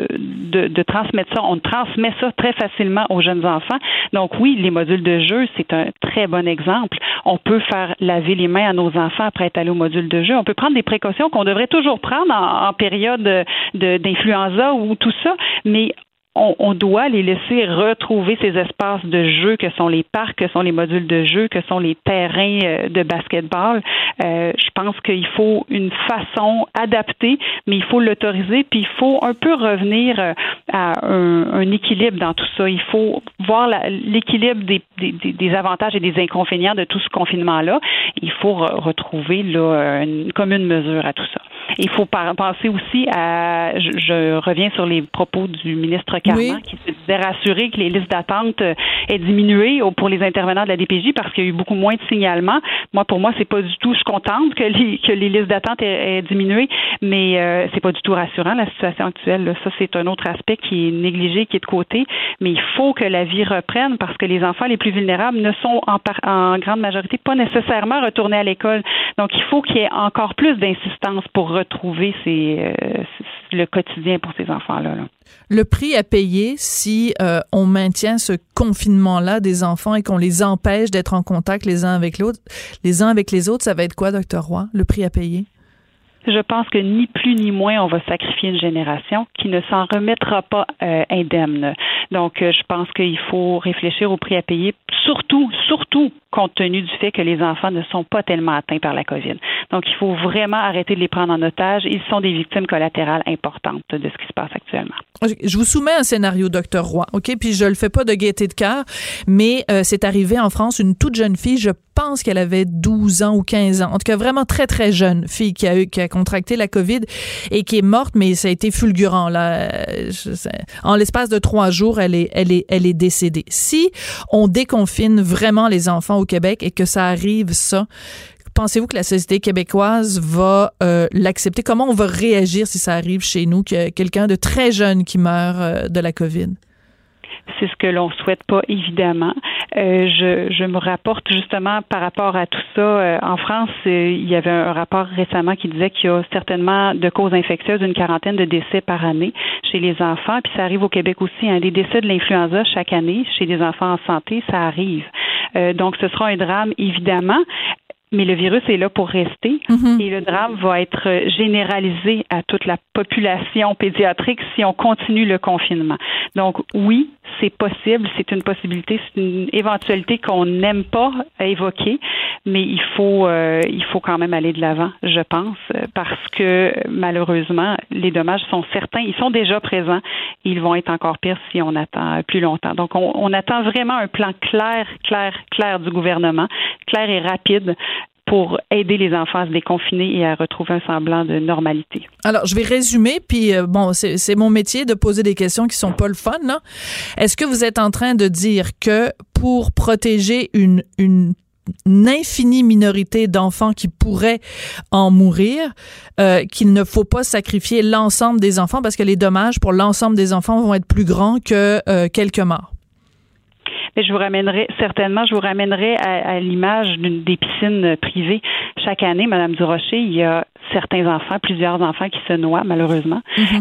de transmettre ça. On transmet ça très facilement aux jeunes enfants. Donc oui, les modules de jeu, c'est un très bon exemple. On peut faire laver les mains à nos enfants après être allé au module de jeu. On peut prendre des précautions qu'on devrait toujours prendre en période d'influenza ou tout ça, mais on doit les laisser retrouver ces espaces de jeu que sont les parcs, que sont les modules de jeu, que sont les terrains de basketball. Je pense qu'il faut une façon adaptée, mais il faut l'autoriser, puis il faut un peu revenir à un équilibre dans tout ça. Il faut voir l'équilibre des avantages et des inconvénients de tout ce confinement-là. Il faut retrouver là, une commune mesure à tout ça. Il faut penser aussi à, je reviens sur les propos du ministre Carman, qui se disait rassurer que les listes d'attente aient diminué pour les intervenants de la DPJ parce qu'il y a eu beaucoup moins de signalements. Pour moi, c'est pas du tout, je suis contente que les listes d'attente aient diminué, mais c'est pas du tout rassurant, la situation actuelle. Là. Ça, c'est un autre aspect qui est négligé, qui est de côté, mais il faut que la vie reprenne parce que les enfants les plus vulnérables ne sont en grande majorité pas nécessairement retournés à l'école. Donc, il faut qu'il y ait encore plus d'insistance pour retrouver le quotidien pour ces enfants-là. Là. Le prix à payer si on maintient ce confinement-là des enfants et qu'on les empêche d'être en contact les uns avec les autres, ça va être quoi, Dr. Roy, le prix à payer? Je pense que ni plus ni moins, on va sacrifier une génération qui ne s'en remettra pas indemne. Donc, je pense qu'il faut réfléchir au prix à payer, surtout compte tenu du fait que les enfants ne sont pas tellement atteints par la COVID. Donc, il faut vraiment arrêter de les prendre en otage. Ils sont des victimes collatérales importantes de ce qui se passe actuellement. Je vous soumets un scénario, Dr. Roy, OK? Puis je le fais pas de gaieté de cœur, mais c'est arrivé en France, une toute jeune fille, je pense qu'elle avait 12 ans ou 15 ans. En tout cas, vraiment très, très jeune fille qui a contracté la COVID et qui est morte, mais ça a été fulgurant, là. En l'espace de 3 jours, elle est décédée. Si on déconfine vraiment les enfants au Québec et que ça arrive, ça, pensez-vous que la société québécoise va l'accepter? Comment on va réagir si ça arrive chez nous, qu'il y a quelqu'un de très jeune qui meurt de la COVID? C'est ce que l'on souhaite pas, évidemment. Je me rapporte justement par rapport à tout ça. En France, il y avait un rapport récemment qui disait qu'il y a certainement de causes infectieuses une quarantaine de décès par année chez les enfants. Puis ça arrive au Québec aussi. Hein, les décès de l'influenza chaque année chez les enfants en santé, ça arrive. Donc, ce sera un drame, évidemment. Mais le virus est là pour rester et le drame va être généralisé à toute la population pédiatrique si on continue le confinement. Donc oui, c'est possible, c'est une possibilité, c'est une éventualité qu'on n'aime pas évoquer, mais il faut quand même aller de l'avant, je pense, parce que malheureusement, les dommages sont certains, ils sont déjà présents et ils vont être encore pires si on attend plus longtemps. Donc on attend vraiment un plan clair du gouvernement, clair et rapide, pour aider les enfants à se déconfiner et à retrouver un semblant de normalité. Alors, je vais résumer, puis c'est mon métier de poser des questions qui sont pas le fun, là. Est-ce que vous êtes en train de dire que pour protéger une infinie minorité d'enfants qui pourraient en mourir, qu'il ne faut pas sacrifier l'ensemble des enfants parce que les dommages pour l'ensemble des enfants vont être plus grands que quelques morts? Mais je vous ramènerai à l'image des piscines privées. Chaque année, Madame Durocher, il y a plusieurs enfants qui se noient, malheureusement.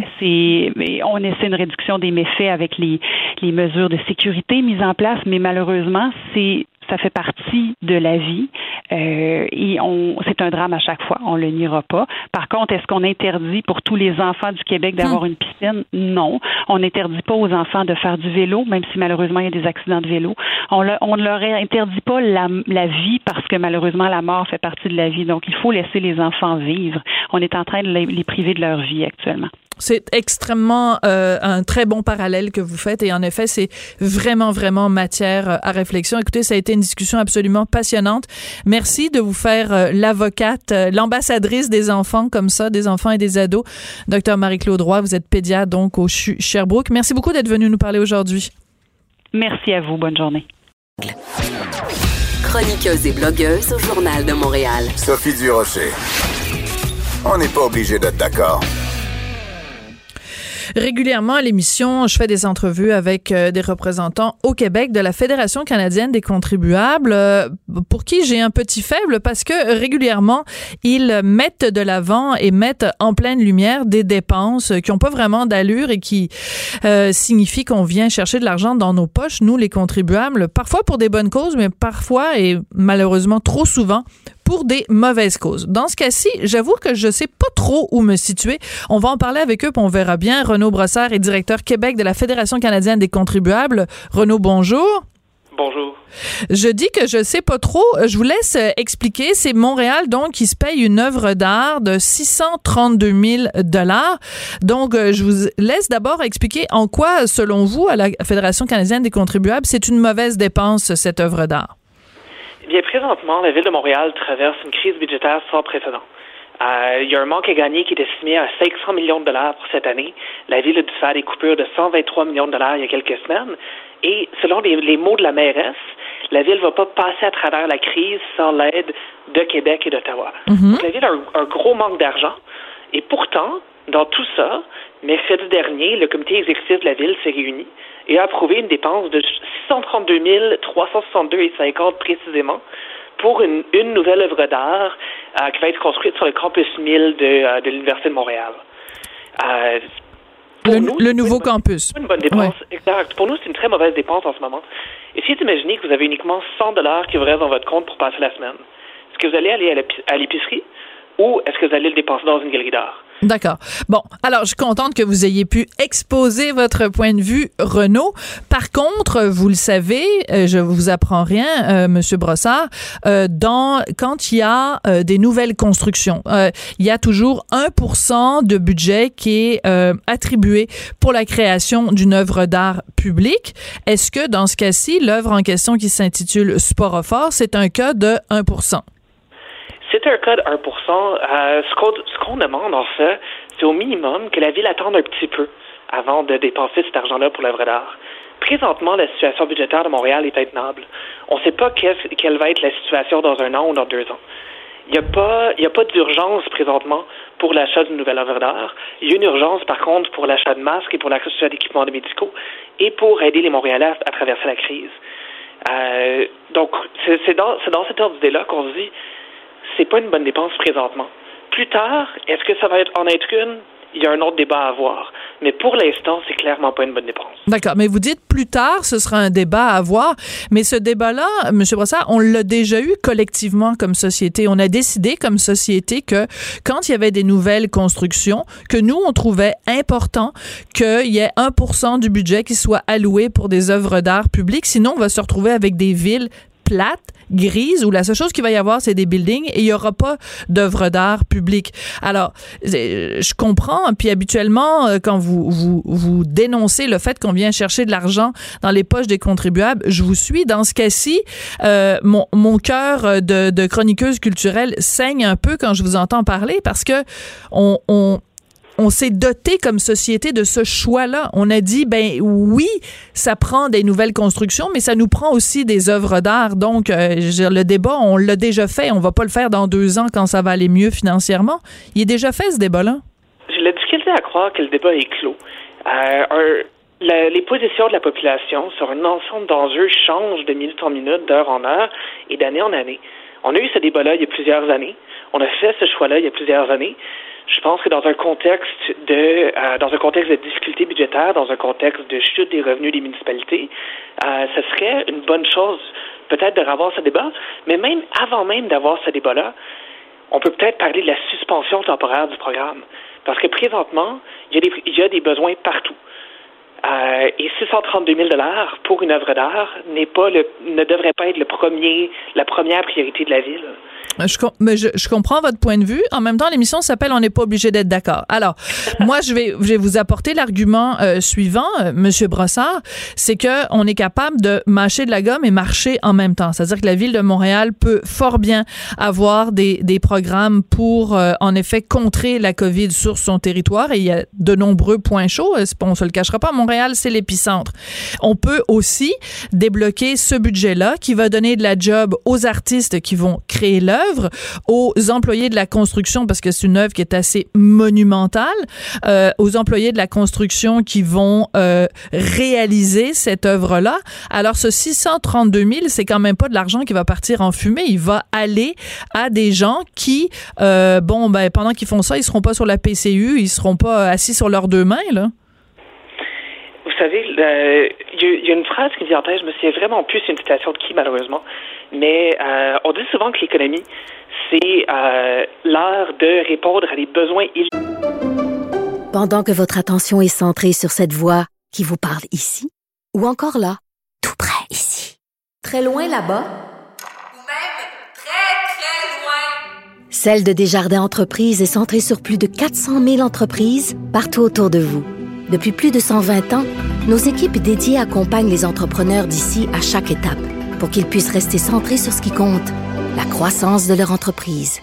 On essaie une réduction des méfaits avec les mesures de sécurité mises en place, mais malheureusement, ça fait partie de la vie et c'est un drame à chaque fois, on le niera pas. Par contre, est-ce qu'on interdit pour tous les enfants du Québec d'avoir une piscine? Non. On n'interdit pas aux enfants de faire du vélo, même si malheureusement il y a des accidents de vélo. On ne leur interdit pas la vie parce que malheureusement la mort fait partie de la vie. Donc il faut laisser les enfants vivre. On est en train de les priver de leur vie actuellement. C'est extrêmement un très bon parallèle que vous faites et en effet, c'est vraiment, vraiment matière à réflexion. Écoutez, ça a été une discussion absolument passionnante. Merci de vous faire l'avocate, l'ambassadrice des enfants comme ça, des enfants et des ados. Dr. Marie-Claude Roy, vous êtes pédiatre donc au CHU Sherbrooke. Merci beaucoup d'être venue nous parler aujourd'hui. Merci à vous. Bonne journée. Chroniqueuse et blogueuse au Journal de Montréal. Sophie Durocher. On n'est pas obligé d'être d'accord. Régulièrement à l'émission, je fais des entrevues avec des représentants au Québec de la Fédération canadienne des contribuables, pour qui j'ai un petit faible parce que régulièrement, ils mettent de l'avant et mettent en pleine lumière des dépenses qui n'ont pas vraiment d'allure et qui signifient qu'on vient chercher de l'argent dans nos poches, nous les contribuables, parfois pour des bonnes causes, mais parfois et malheureusement trop souvent pour des mauvaises causes. Dans ce cas-ci, j'avoue que je sais pas trop où me situer. On va en parler avec eux, puis on verra bien. Renaud Brossard est directeur Québec de la Fédération canadienne des contribuables. Renaud, bonjour. Bonjour. Je dis que je sais pas trop. Je vous laisse expliquer. C'est Montréal, donc, qui se paye une œuvre d'art de 632 000 $. Donc, je vous laisse d'abord expliquer en quoi, selon vous, à la Fédération canadienne des contribuables, c'est une mauvaise dépense, cette œuvre d'art. Bien, présentement, la Ville de Montréal traverse une crise budgétaire sans précédent. Il y a un manque à gagner qui est estimé à 500 millions de $ pour cette année. La Ville a dû faire des coupures de 123 millions de $ il y a quelques semaines. Et selon les mots de la mairesse, la Ville ne va pas passer à travers la crise sans l'aide de Québec et d'Ottawa. Donc, la Ville a un gros manque d'argent. Et pourtant, dans tout ça, mercredi dernier, le comité exécutif de la Ville s'est réuni et a approuvé une dépense de 632 362,50 précisément pour une nouvelle œuvre d'art qui va être construite sur le campus 1000 de l'Université de Montréal. Le nouveau campus. C'est une bonne dépense, exact. Pour nous, c'est une très mauvaise dépense en ce moment. Essayez d'imaginer que vous avez uniquement 100 $ qui vous restent dans votre compte pour passer la semaine. Est-ce que vous allez aller à l'épicerie ou est-ce que vous allez le dépenser dans une galerie d'art? D'accord. Bon, alors je suis contente que vous ayez pu exposer votre point de vue, Renaud. Par contre, vous le savez, je vous apprends rien, Monsieur Brossard, quand il y a des nouvelles constructions, il y a toujours 1% de budget qui est attribué pour la création d'une œuvre d'art publique. Est-ce que dans ce cas-ci, l'œuvre en question qui s'intitule Sporophore, c'est un cas de 1%? C'est un cas de 1%. Ce qu'on demande, en fait, c'est au minimum que la Ville attende un petit peu avant de dépenser cet argent-là pour l'œuvre d'art. Présentement, la situation budgétaire de Montréal est intenable. On ne sait pas quelle va être la situation dans 1 an ou dans 2 ans. Il n'y a pas d'urgence présentement pour l'achat d'une nouvelle œuvre d'art. Il y a une urgence, par contre, pour l'achat de masques et pour l'achat d'équipements médicaux et pour aider les Montréalais à traverser la crise. Donc, c'est dans cet ordre d'idée-là qu'on se dit c'est pas une bonne dépense présentement. Plus tard, est-ce que ça va en être une? Il y a un autre débat à avoir. Mais pour l'instant, c'est clairement pas une bonne dépense. D'accord. Mais vous dites plus tard, ce sera un débat à avoir. Mais ce débat-là, M. Brossard, on l'a déjà eu collectivement comme société. On a décidé comme société que quand il y avait des nouvelles constructions, que nous, on trouvait important qu'il y ait 1% du budget qui soit alloué pour des œuvres d'art publiques. Sinon, on va se retrouver avec des villes plates, grises, où la seule chose qu'il va y avoir, c'est des buildings et il n'y aura pas d'œuvres d'art publiques. Alors, je comprends, puis habituellement, quand vous dénoncez le fait qu'on vient chercher de l'argent dans les poches des contribuables, je vous suis. Dans ce cas-ci, mon cœur de chroniqueuse culturelle saigne un peu quand je vous entends parler parce que on s'est doté comme société de ce choix-là. On a dit, ben oui, ça prend des nouvelles constructions, mais ça nous prend aussi des œuvres d'art. Donc, le débat, on l'a déjà fait. On va pas le faire dans 2 ans quand ça va aller mieux financièrement. Il est déjà fait, ce débat-là. J'ai la difficulté à croire que le débat est clos. Les positions de la population sur un ensemble d'enjeux changent de minute en minute, d'heure en heure et d'année en année. On a eu ce débat-là il y a plusieurs années. On a fait ce choix-là il y a plusieurs années. Je pense que dans un contexte de difficultés budgétaires, dans un contexte de chute des revenus des municipalités, ce serait une bonne chose peut-être de revoir ce débat, mais même avant même d'avoir ce débat-là, on peut peut-être parler de la suspension temporaire du programme. Parce que présentement, il y a des besoins partout. Et 632 000 $ pour une œuvre d'art ne devrait pas être la première priorité de la Ville. Je comprends votre point de vue. En même temps, l'émission s'appelle « On n'est pas obligé d'être d'accord ». Alors, moi, je vais vous apporter l'argument suivant, Monsieur Brossard, c'est que on est capable de mâcher de la gomme et marcher en même temps. C'est-à-dire que la Ville de Montréal peut fort bien avoir des programmes pour, en effet, contrer la COVID sur son territoire. Et il y a de nombreux points chauds. On se le cachera pas. Montréal, c'est l'épicentre. On peut aussi débloquer ce budget-là qui va donner de la job aux artistes qui vont créer l'œuvre, aux employés de la construction, parce que c'est une œuvre qui est assez monumentale, aux employés de la construction qui vont réaliser cette œuvre-là. Alors, ce 632 000, c'est quand même pas de l'argent qui va partir en fumée. Il va aller à des gens qui, pendant qu'ils font ça, ils seront pas sur la PCU, ils seront pas assis sur leurs 2 mains, là. Vous savez, il y a une phrase qui me vient en tête, je me souviens vraiment plus, c'est une citation de qui, malheureusement, mais on dit souvent que l'économie, c'est l'art de répondre à des besoins illégitimes. Pendant que votre attention est centrée sur cette voix qui vous parle ici, ou encore là, tout près ici, très loin là-bas, ou même très, très loin, Celle de Desjardins Entreprises est centrée sur plus de 400 000 entreprises partout autour de vous. Depuis plus de 120 ans, nos équipes dédiées accompagnent les entrepreneurs d'ici à chaque étape pour qu'ils puissent rester centrés sur ce qui compte, la croissance de leur entreprise.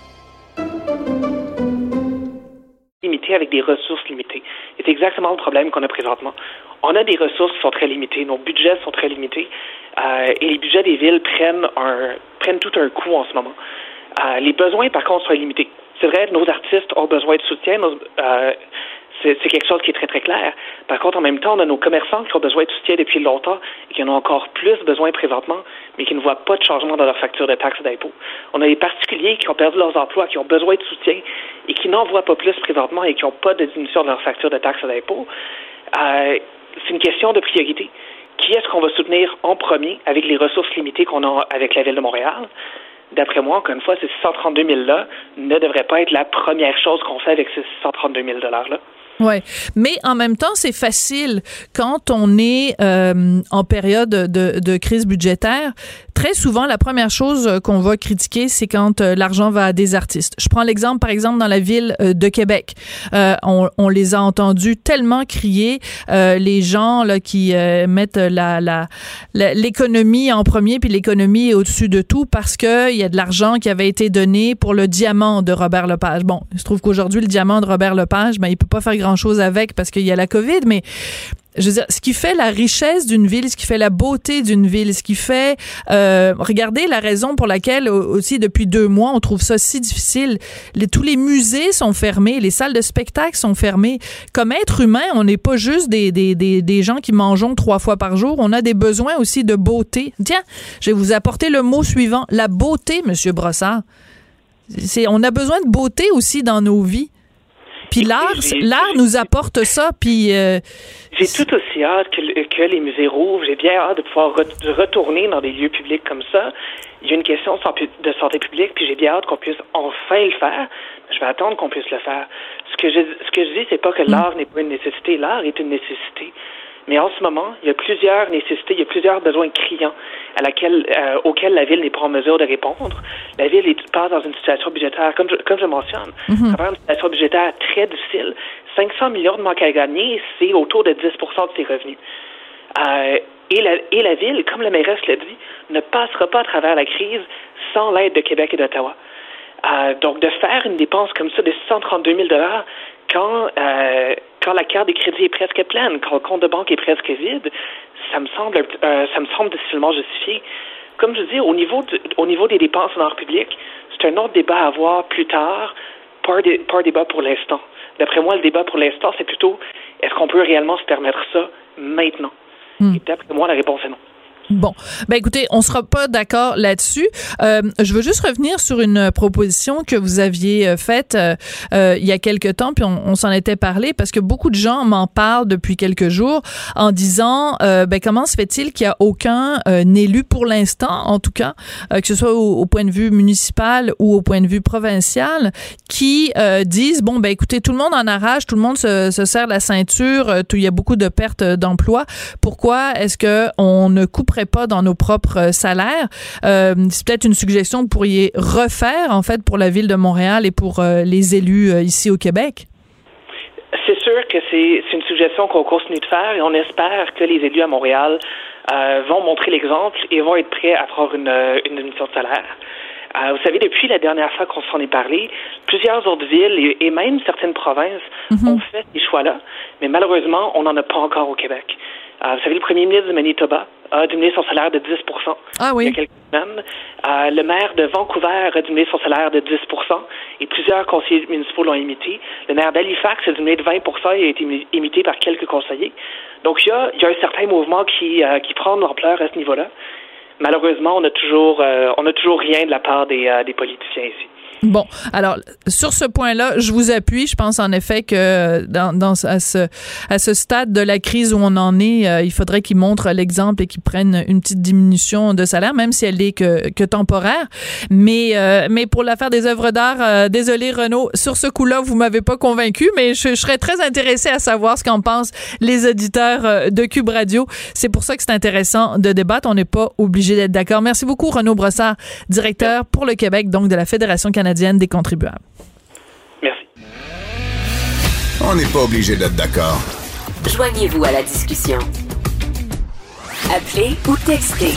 Limité avec des ressources limitées. C'est exactement le problème qu'on a présentement. On a des ressources qui sont très limitées, nos budgets sont très limités et les budgets des villes prennent tout un coup en ce moment. Les besoins, par contre, sont limités. C'est vrai, nos artistes ont besoin de soutien. C'est quelque chose qui est très, très clair. Par contre, en même temps, on a nos commerçants qui ont besoin de soutien depuis longtemps et qui en ont encore plus besoin présentement, mais qui ne voient pas de changement dans leur facture de taxes et d'impôts. On a les particuliers qui ont perdu leurs emplois, qui ont besoin de soutien et qui n'en voient pas plus présentement et qui n'ont pas de diminution de leur facture de taxes et d'impôts. C'est une question de priorité. Qui est-ce qu'on va soutenir en premier avec les ressources limitées qu'on a avec la Ville de Montréal? D'après moi, encore une fois, ces 632 000-là ne devraient pas être la première chose qu'on fait avec ces 632 000 $-là. Oui, mais en même temps, c'est facile quand on est en période de crise budgétaire. Très souvent, la première chose qu'on va critiquer, c'est quand l'argent va à des artistes. Je prends l'exemple, par exemple, dans la ville de Québec. On les a entendus tellement crier, les gens là qui mettent l'économie en premier, puis l'économie est au-dessus de tout parce que il y a de l'argent qui avait été donné pour le diamant de Robert Lepage. Bon, il se trouve qu'aujourd'hui, le diamant de Robert Lepage, il peut pas faire grand-chose avec parce qu'il y a la COVID, mais je veux dire, ce qui fait la richesse d'une ville, ce qui fait la beauté d'une ville, ce qui fait... regardez la raison pour laquelle, aussi, depuis 2 mois, on trouve ça si difficile. Tous les musées sont fermés, les salles de spectacle sont fermées. Comme être humain, on n'est pas juste des gens qui mangeons 3 fois par jour. On a des besoins aussi de beauté. Tiens, je vais vous apporter le mot suivant. La beauté, Monsieur Brossard. On a besoin de beauté aussi dans nos vies. Puis l'art nous apporte ça, puis... J'ai tout aussi hâte que les musées rouvrent. J'ai bien hâte de pouvoir retourner dans des lieux publics comme ça. Il y a une question de santé publique, puis j'ai bien hâte qu'on puisse enfin le faire. Je vais attendre qu'on puisse le faire. Ce que je dis, c'est pas que l'art n'est pas une nécessité. L'art est une nécessité. Mais en ce moment, il y a plusieurs nécessités, il y a plusieurs besoins criants auxquels la Ville n'est pas en mesure de répondre. La Ville passe dans une situation budgétaire, comme je mentionne, une situation budgétaire très difficile. 500 millions de manque à gagner, c'est autour de 10% de ses revenus. Et la Ville, comme la mairesse l'a dit, ne passera pas à travers la crise sans l'aide de Québec et d'Ottawa. Donc, de faire une dépense comme ça de 632 000 $ quand la carte des crédits est presque pleine, quand le compte de banque est presque vide, ça me semble difficilement justifié. Comme je dis, au niveau des dépenses en art public, c'est un autre débat à avoir plus tard, pas un débat pour l'instant. D'après moi, le débat pour l'instant, c'est plutôt est-ce qu'on peut réellement se permettre ça maintenant? Et d'après moi, la réponse est non. Bon, écoutez, on sera pas d'accord là-dessus. Je veux juste revenir sur une proposition que vous aviez faite il y a quelque temps, puis on s'en était parlé parce que beaucoup de gens m'en parlent depuis quelques jours en disant comment se fait-il qu'il y a aucun élu pour l'instant, en tout cas, que ce soit au point de vue municipal ou au point de vue provincial, qui disent écoutez, tout le monde en arrache, tout le monde se serre la ceinture, il y a beaucoup de pertes d'emplois. Pourquoi est-ce que on ne couperait pas dans nos propres salaires? C'est peut-être une suggestion que vous pourriez refaire, en fait, pour la Ville de Montréal et pour les élus ici au Québec. C'est sûr que c'est une suggestion qu'on continue de faire et on espère que les élus à Montréal vont montrer l'exemple et vont être prêts à faire une diminution de salaire. Vous savez, depuis la dernière fois qu'on s'en est parlé, plusieurs autres villes et même certaines provinces ont fait ces choix-là, mais malheureusement, on n'en a pas encore au Québec. Vous savez, le premier ministre du Manitoba a diminué son salaire de 10% il y a quelques semaines. Le maire de Vancouver a diminué son salaire de 10% et plusieurs conseillers municipaux l'ont imité. Le maire d'Halifax a diminué de 20% et a été imité par quelques conseillers. Donc, il y a un certain mouvement qui prend de l'ampleur à ce niveau-là. Malheureusement, on a toujours rien de la part des politiciens ici. Bon, alors sur ce point-là, je vous appuie. Je pense en effet que à ce stade de la crise où on en est, il faudrait qu'ils montrent l'exemple et qu'ils prennent une petite diminution de salaire, même si elle est que temporaire. Mais pour l'affaire des œuvres d'art, désolé Renaud, sur ce coup-là, vous m'avez pas convaincu, mais je serais très intéressée à savoir ce qu'en pensent les auditeurs de Cube Radio. C'est pour ça que c'est intéressant de débattre. On n'est pas obligé d'être d'accord. Merci beaucoup Renaud Brossard, directeur pour le Québec, donc de la Fédération canadienne des contribuables. Merci. On n'est pas obligé d'être d'accord. Joignez-vous à la discussion. Appelez ou textez.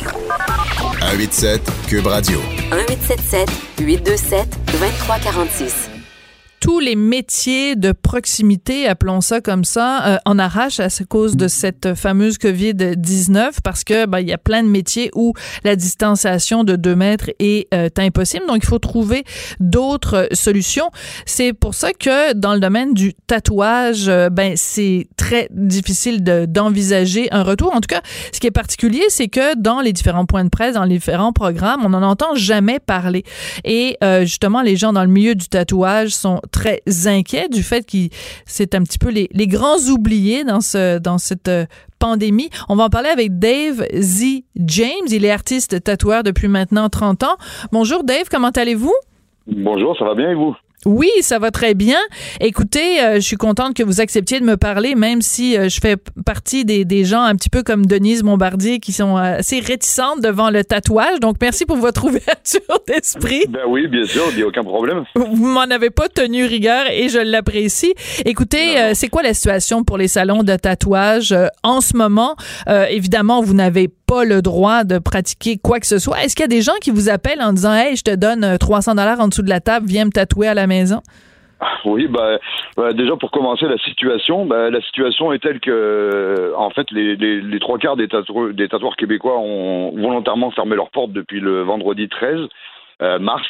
187 Cube Radio. 1877 827 2346. tous les métiers de proximité, appelons ça comme ça, en arrachent à cause de cette fameuse COVID-19 parce que il y a plein de métiers où la distanciation de 2 mètres est impossible. Donc, il faut trouver d'autres solutions. C'est pour ça que dans le domaine du tatouage, c'est très difficile d'envisager un retour. En tout cas, ce qui est particulier, c'est que dans les différents points de presse, dans les différents programmes, on n'en entend jamais parler. Et justement, les gens dans le milieu du tatouage sont très inquiets du fait que c'est un petit peu les grands oubliés dans cette pandémie. On va en parler avec Dave Z. James. Il est artiste tatoueur depuis maintenant 30 ans. Bonjour Dave, comment allez-vous? Bonjour, ça va bien et vous? Oui, ça va très bien. Écoutez, je suis contente que vous acceptiez de me parler, même si je fais partie des gens un petit peu comme Denise Bombardier qui sont assez réticentes devant le tatouage. Donc, merci pour votre ouverture d'esprit. Ben oui, bien sûr, il n'y a aucun problème. Vous m'en avez pas tenu rigueur et je l'apprécie. Écoutez, c'est quoi la situation pour les salons de tatouage en ce moment? Évidemment, vous n'avez pas le droit de pratiquer quoi que ce soit. Est-ce qu'il y a des gens qui vous appellent en disant « Hey, je te donne $300 en dessous de la table, viens me tatouer à la maison ». Oui, déjà pour commencer la situation est telle que en fait les 3/4 des tatoueurs québécois ont volontairement fermé leurs portes depuis le vendredi 13 mars.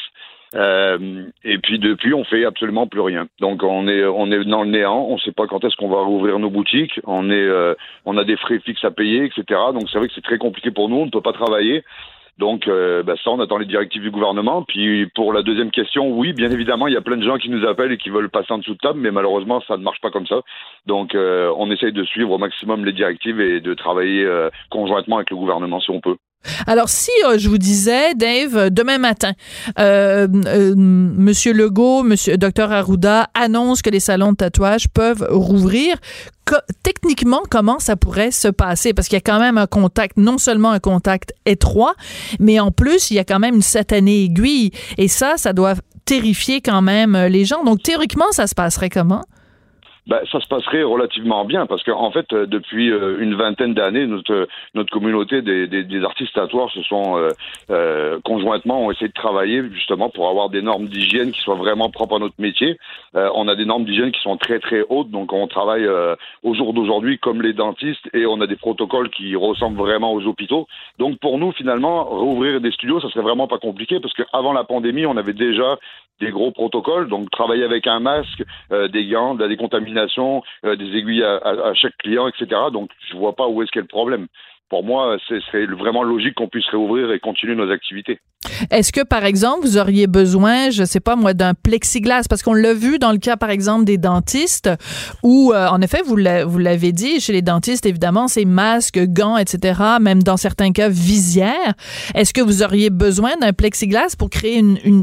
Et puis depuis, on fait absolument plus rien. Donc on est dans le néant. On ne sait pas quand est-ce qu'on va rouvrir nos boutiques. On a des frais fixes à payer, etc. Donc c'est vrai que c'est très compliqué pour nous. On ne peut pas travailler. Donc ça, on attend les directives du gouvernement. Puis pour la deuxième question, oui, bien évidemment, il y a plein de gens qui nous appellent et qui veulent passer en dessous de table, mais malheureusement, ça ne marche pas comme ça. Donc on essaye de suivre au maximum les directives et de travailler conjointement avec le gouvernement si on peut. Alors, si je vous disais, Dave, demain matin, Monsieur Legault, Dr Arruda annonce que les salons de tatouage peuvent rouvrir, techniquement, comment ça pourrait se passer? Parce qu'il y a quand même un contact, non seulement un contact étroit, mais en plus, il y a quand même une satanée aiguille. Et ça doit terrifier quand même les gens. Donc, théoriquement, ça se passerait comment? Ça se passerait relativement bien parce que en fait depuis une vingtaine d'années notre communauté des artistes tatoueurs se sont conjointement ont essayé de travailler justement pour avoir des normes d'hygiène qui soient vraiment propres à notre métier. On a des normes d'hygiène qui sont très très hautes, donc on travaille au jour d'aujourd'hui comme les dentistes et on a des protocoles qui ressemblent vraiment aux hôpitaux. Donc pour nous finalement rouvrir des studios ça serait vraiment pas compliqué parce que avant la pandémie on avait déjà des gros protocoles, donc travailler avec un masque, des gants, de la décontamination, des aiguilles à chaque client, etc. Donc, je vois pas où est-ce qu'est le problème. Pour moi, ce serait vraiment logique qu'on puisse réouvrir et continuer nos activités. Est-ce que, par exemple, vous auriez besoin, je sais pas moi, d'un plexiglas? Parce qu'on l'a vu dans le cas, par exemple, des dentistes où, en effet, vous l'avez dit, chez les dentistes, évidemment, c'est masques, gants, etc., même dans certains cas, visière. Est-ce que vous auriez besoin d'un plexiglas pour créer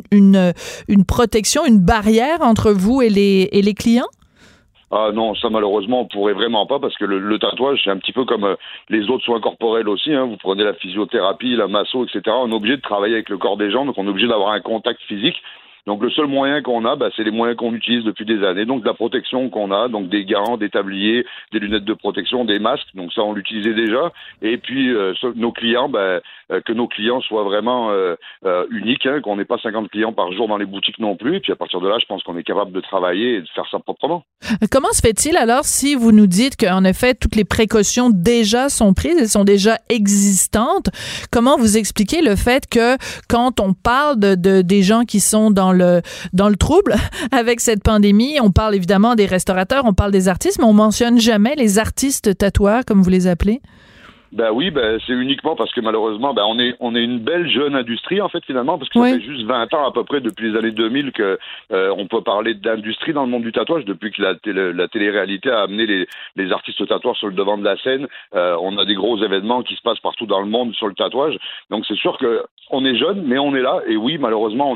une protection, une barrière entre vous et les clients? Ah non, ça malheureusement on pourrait vraiment pas parce que le tatouage c'est un petit peu comme les autres soins corporels aussi. Vous prenez la physiothérapie, la masso, etc. On est obligé de travailler avec le corps des gens, donc on est obligé d'avoir un contact physique. Donc le seul moyen qu'on a, c'est les moyens qu'on utilise depuis des années. Donc de la protection qu'on a, donc des gants, des tabliers, des lunettes de protection, des masques. Donc ça on l'utilisait déjà. Et puis nos clients, que nos clients soient vraiment uniques, qu'on n'ait pas 50 clients par jour dans les boutiques non plus. Et puis à partir de là, je pense qu'on est capable de travailler et de faire ça proprement. Comment se fait-il alors si vous nous dites qu'en effet toutes les précautions déjà sont prises, elles sont déjà existantes? Comment vous expliquez le fait que quand on parle des gens qui sont dans le trouble avec cette pandémie, on parle évidemment des restaurateurs, on parle des artistes, mais on mentionne jamais les artistes tatoueurs, comme vous les appelez? Oui, c'est uniquement parce que malheureusement, on est une belle jeune industrie en fait finalement, parce que ça fait juste 20 ans à peu près depuis les années 2000 que on peut parler d'industrie dans le monde du tatouage depuis que la télé-réalité a amené les artistes tatoueurs sur le devant de la scène. On a des gros événements qui se passent partout dans le monde sur le tatouage. Donc c'est sûr que on est jeune, mais on est là. Et oui, malheureusement,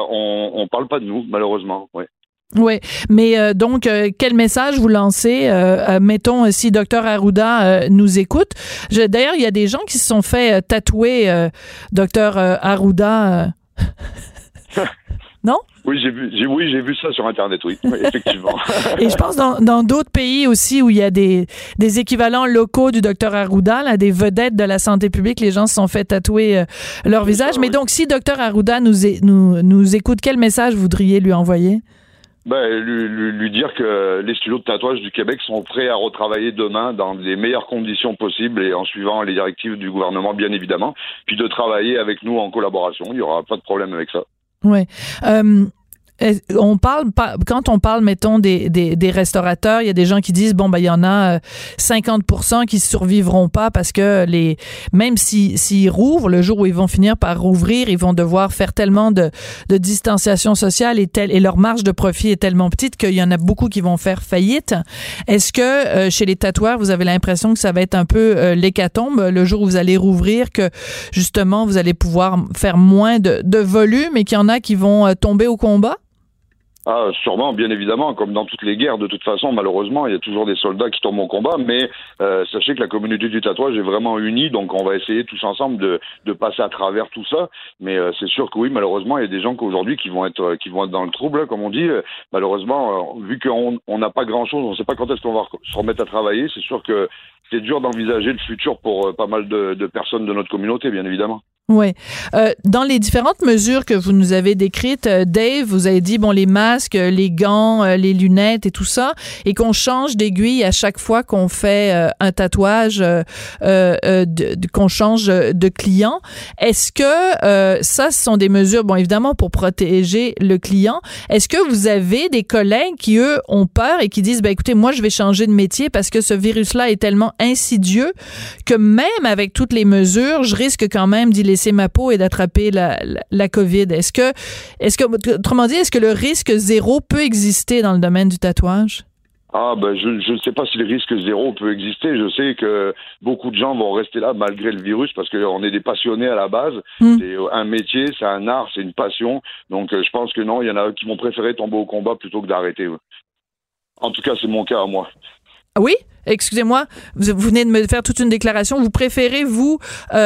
on parle pas de nous, malheureusement. Ouais. Oui, mais donc, quel message vous lancez, mettons, si Dr Arruda nous écoute? D'ailleurs, il y a des gens qui se sont fait tatouer Dr Arruda. Non? Oui, j'ai vu ça sur Internet, oui, effectivement. Et je pense dans d'autres pays aussi où il y a des équivalents locaux du Dr Arruda, là, des vedettes de la santé publique, les gens se sont fait tatouer leur visage. Mais donc, si Dr Arruda nous écoute, quel message voudriez lui envoyer? Lui dire que les studios de tatouage du Québec sont prêts à retravailler demain dans les meilleures conditions possibles et en suivant les directives du gouvernement, bien évidemment, puis de travailler avec nous en collaboration. Il n'y aura pas de problème avec ça. Oui. Quand on parle, mettons, des restaurateurs, il y a des gens qui disent, il y en a 50% qui survivront pas parce que même s'ils rouvrent, le jour où ils vont finir par rouvrir, ils vont devoir faire tellement de distanciation sociale et leur marge de profit est tellement petite qu'il y en a beaucoup qui vont faire faillite. Est-ce que chez les tatoueurs, vous avez l'impression que ça va être un peu l'hécatombe le jour où vous allez rouvrir, que justement vous allez pouvoir faire moins de volume et qu'il y en a qui vont tomber au combat? Ah, sûrement, bien évidemment, comme dans toutes les guerres, de toute façon, malheureusement, il y a toujours des soldats qui tombent au combat, mais sachez que la communauté du tatouage est vraiment unie, donc on va essayer tous ensemble de passer à travers tout ça, mais c'est sûr que oui, malheureusement, il y a des gens qu'aujourd'hui qui vont être dans le trouble, comme on dit. Malheureusement, vu qu'on n'a pas grand-chose, on ne sait pas quand est-ce qu'on va se remettre à travailler, c'est sûr que c'est dur d'envisager le futur pour pas mal de personnes de notre communauté, bien évidemment. Oui. Dans les différentes mesures que vous nous avez décrites, Dave, vous avez dit, les masques, les gants, les lunettes et tout ça, et qu'on change d'aiguille à chaque fois qu'on fait un tatouage, qu'on change de client. Est-ce que ça, ce sont des mesures, évidemment, pour protéger le client. Est-ce que vous avez des collègues qui, eux, ont peur et qui disent, écoutez, moi, je vais changer de métier parce que ce virus-là est tellement insidieux que même avec toutes les mesures, je risque quand même d'y laisser ma peau et d'attraper la COVID. Est-ce que, autrement dit, est-ce que le risque zéro peut exister dans le domaine du tatouage? Je ne sais pas si le risque zéro peut exister. Je sais que beaucoup de gens vont rester là malgré le virus parce qu'on est des passionnés à la base. C'est un métier, c'est un art, c'est une passion. Donc, je pense que non, il y en a qui vont préférer tomber au combat plutôt que d'arrêter. En tout cas, c'est mon cas à moi. Oui? Excusez-moi, vous venez de me faire toute une déclaration. Vous préférez, vous,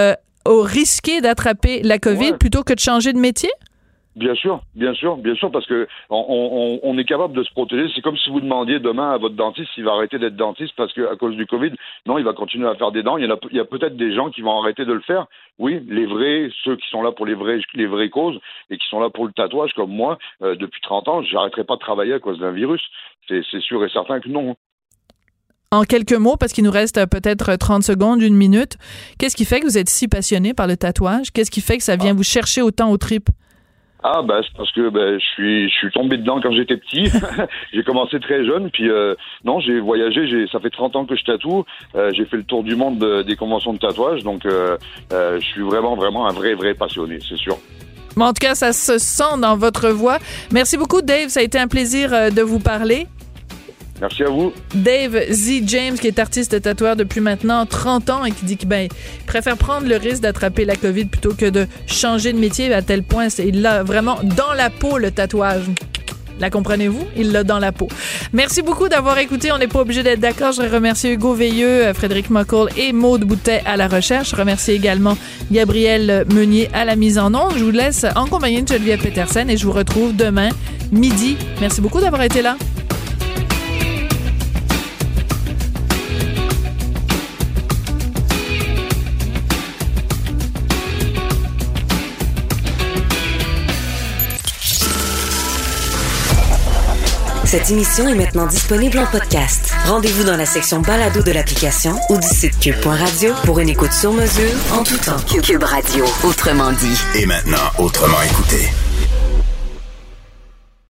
risquer d'attraper la COVID plutôt que de changer de métier? Bien sûr, parce que on est capable de se protéger. C'est comme si vous demandiez demain à votre dentiste s'il va arrêter d'être dentiste parce que à cause du Covid. Non, il va continuer à faire des dents. Il y a peut-être des gens qui vont arrêter de le faire. Oui, les vrais, ceux qui sont là pour les vraies causes et qui sont là pour le tatouage, comme moi, depuis 30 ans, j'arrêterai pas de travailler à cause d'un virus. C'est sûr et certain que non. En quelques mots, parce qu'il nous reste peut-être 30 secondes, 1 minute, qu'est-ce qui fait que vous êtes si passionné par le tatouage? Qu'est-ce qui fait que ça vient vous chercher autant aux tripes? C'est parce que je suis tombé dedans quand j'étais petit. J'ai commencé très jeune, puis j'ai voyagé. Ça fait 30 ans que je tatoue. J'ai fait le tour du monde des conventions de tatouage, donc je suis vraiment un vrai passionné, c'est sûr. En tout cas, ça se sent dans votre voix. Merci beaucoup, Dave. Ça a été un plaisir de vous parler. Merci à vous. Dave Z. James, qui est artiste tatoueur depuis maintenant 30 ans et qui dit qu'il préfère prendre le risque d'attraper la COVID plutôt que de changer de métier, à tel point il l'a vraiment dans la peau, le tatouage. La comprenez-vous? Il l'a dans la peau. Merci beaucoup d'avoir écouté. On n'est pas obligé d'être d'accord. Je voudrais remercier Hugo Veilleux, Frédéric Mockel et Maude Boutet à la recherche. Je remercie également Gabriel Meunier à la mise en onde. Je vous laisse en compagnie de Geneviève Petersen et je vous retrouve demain midi. Merci beaucoup d'avoir été là. Cette émission est maintenant disponible en podcast. Rendez-vous dans la section balado de l'application ou du site cube.radio pour une écoute sur mesure en tout temps. Cube Radio, autrement dit. Et maintenant, autrement écouté.